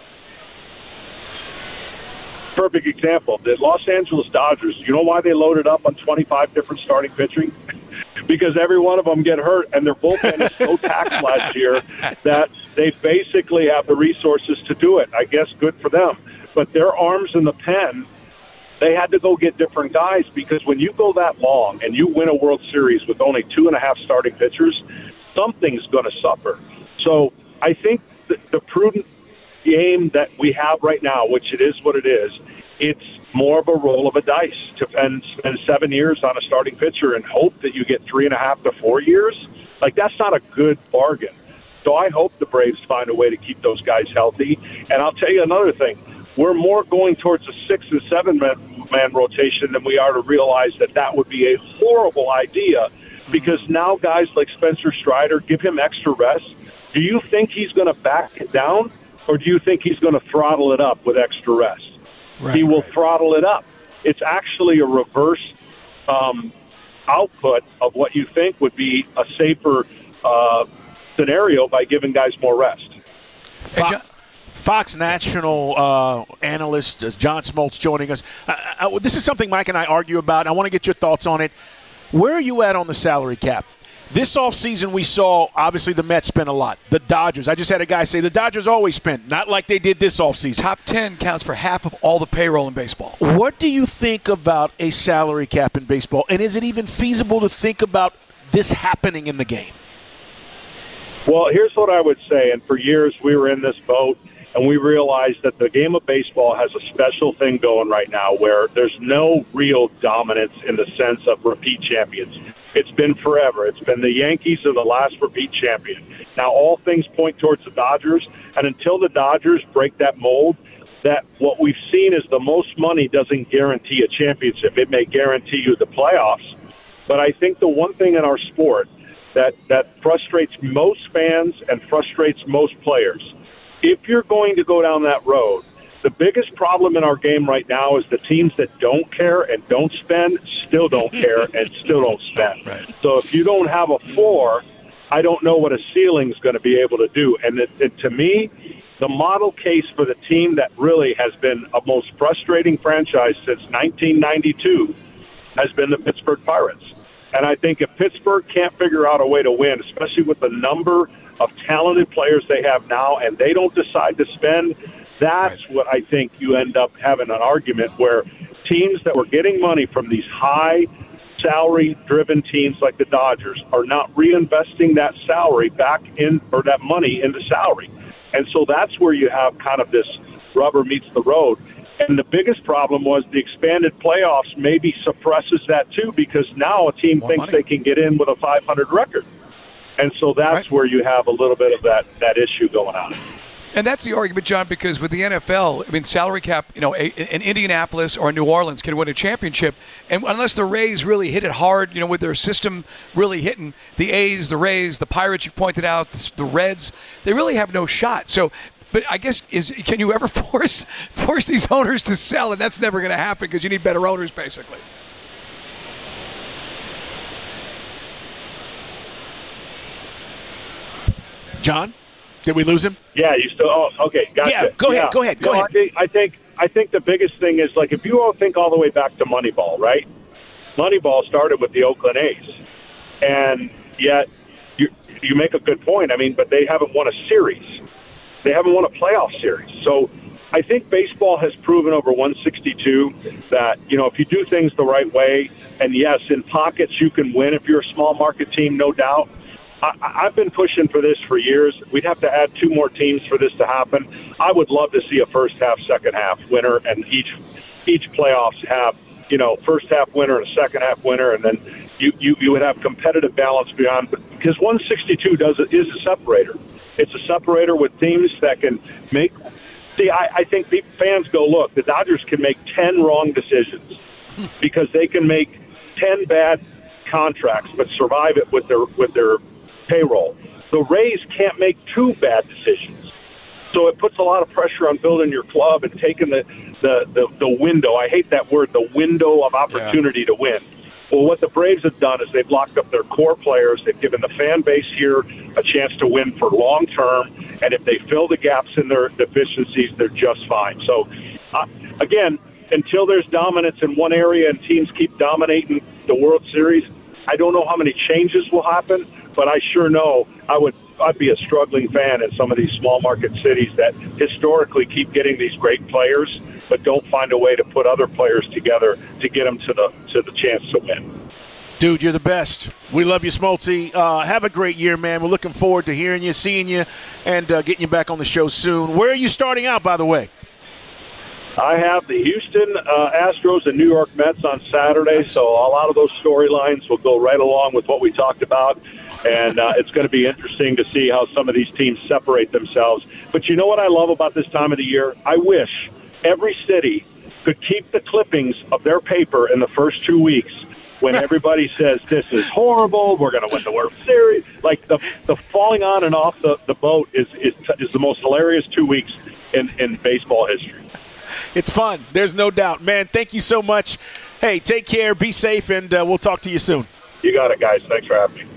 perfect example, the Los Angeles Dodgers, you know why they loaded up on 25 different starting pitching? Because every one of them get hurt, and their bullpen is so taxed last year that they basically have the resources to do it. I guess good for them. But their arms in the pen, they had to go get different guys because when you go that long and you win a World Series with only 2.5 starting pitchers, something's going to suffer. So I think the prudent game that we have right now, which it is what it is, it's more of a roll of a dice to spend 7 years on a starting pitcher and hope that you get 3.5 to 4 years. Like, that's not a good bargain. So I hope the Braves find a way to keep those guys healthy. And I'll tell you another thing. We're more going towards a 6 and 7 man rotation than we are to realize that would be a horrible idea because now guys like Spencer Strider, give him extra rest. Do you think he's going to back it down, or do you think he's going to throttle it up with extra rest? He will throttle it up. It's actually a reverse output of what you think would be a safer scenario by giving guys more rest. Fox National analyst John Smoltz joining us. This is something Mike and I argue about. I want to get your thoughts on it. Where are you at on the salary cap? This offseason we saw, obviously, the Mets spent a lot. The Dodgers. I just had a guy say the Dodgers always spent, not like they did this offseason. Top 10 counts for half of all the payroll in baseball. What do you think about a salary cap in baseball? And is it even feasible to think about this happening in the game? Well, here's what I would say. And for years we were in this boat, and we realized that the game of baseball has a special thing going right now where there's no real dominance in the sense of repeat champions. It's been forever. It's been the Yankees are the last repeat champion. Now, all things point towards the Dodgers, and until the Dodgers break that mold, that what we've seen is the most money doesn't guarantee a championship. It may guarantee you the playoffs, but I think the one thing in our sport that frustrates most fans and frustrates most players, if you're going to go down that road, the biggest problem in our game right now is the teams that don't care and don't spend still don't care and still don't spend. Right. So if you don't have a floor, I don't know what a ceiling is going to be able to do. And to me, the model case for the team that really has been a most frustrating franchise since 1992 has been the Pittsburgh Pirates. And I think if Pittsburgh can't figure out a way to win, especially with the number of talented players they have now, and they don't decide to spend, that's what I think you end up having an argument where teams that were getting money from these high salary-driven teams like the Dodgers are not reinvesting that salary back in, or that money into salary. And so that's where you have kind of this rubber meets the road. And the biggest problem was the expanded playoffs maybe suppresses that too, because now a team thinks they can get in with a 500 record. And so that's where you have a little bit of that issue going on. And that's the argument, John, because with the NFL, I mean, salary cap, in Indianapolis or New Orleans can win a championship. And unless the Rays really hit it hard, with their system really hitting, the A's, the Rays, the Pirates, you pointed out, the Reds, they really have no shot. So, but I guess, can you ever force these owners to sell? And that's never going to happen because you need better owners, basically. John? Did we lose him? Yeah, you still. Oh, okay, gotcha. Yeah, go ahead. I think the biggest thing is, like, if you all think all the way back to Moneyball, right? Moneyball started with the Oakland A's, and yet you make a good point. I mean, but they haven't won a series. They haven't won a playoff series. So I think baseball has proven over 162 that, if you do things the right way, and yes, in pockets you can win if you're a small market team, no doubt. I've been pushing for this for years. We'd have to add 2 more teams for this to happen. I would love to see a first half, second half winner, and each playoffs have, first half winner and a second half winner, and then you would have competitive balance beyond. Because 162 is a separator. It's a separator with teams that can make. See, I think fans go, look, the Dodgers can make 10 wrong decisions because they can make 10 bad contracts but survive it with their payroll. The Rays can't make 2 bad decisions. So it puts a lot of pressure on building your club and taking the window. I hate that word, the window of opportunity to win. Well, what the Braves have done is they've locked up their core players. They've given the fan base here a chance to win for long term. And if they fill the gaps in their deficiencies, they're just fine. So, again, until there's dominance in one area and teams keep dominating the World Series, I don't know how many changes will happen, but I sure know I'd be a struggling fan in some of these small market cities that historically keep getting these great players, but don't find a way to put other players together to get them to the chance to win. Dude, you're the best. We love you, Smoltzy. Have a great year, man. We're looking forward to hearing you, seeing you, and getting you back on the show soon. Where are you starting out, by the way? I have the Houston Astros and New York Mets on Saturday, so a lot of those storylines will go right along with what we talked about, and it's going to be interesting to see how some of these teams separate themselves. But you know what I love about this time of the year? I wish every city could keep the clippings of their paper in the first 2 weeks when everybody says, this is horrible, we're going to win the World Series. Like, the falling on and off the boat is the most hilarious 2 weeks in baseball history. It's fun. There's no doubt. Man, thank you so much. Hey, take care, be safe, and we'll talk to you soon. You got it, guys. Thanks for having me.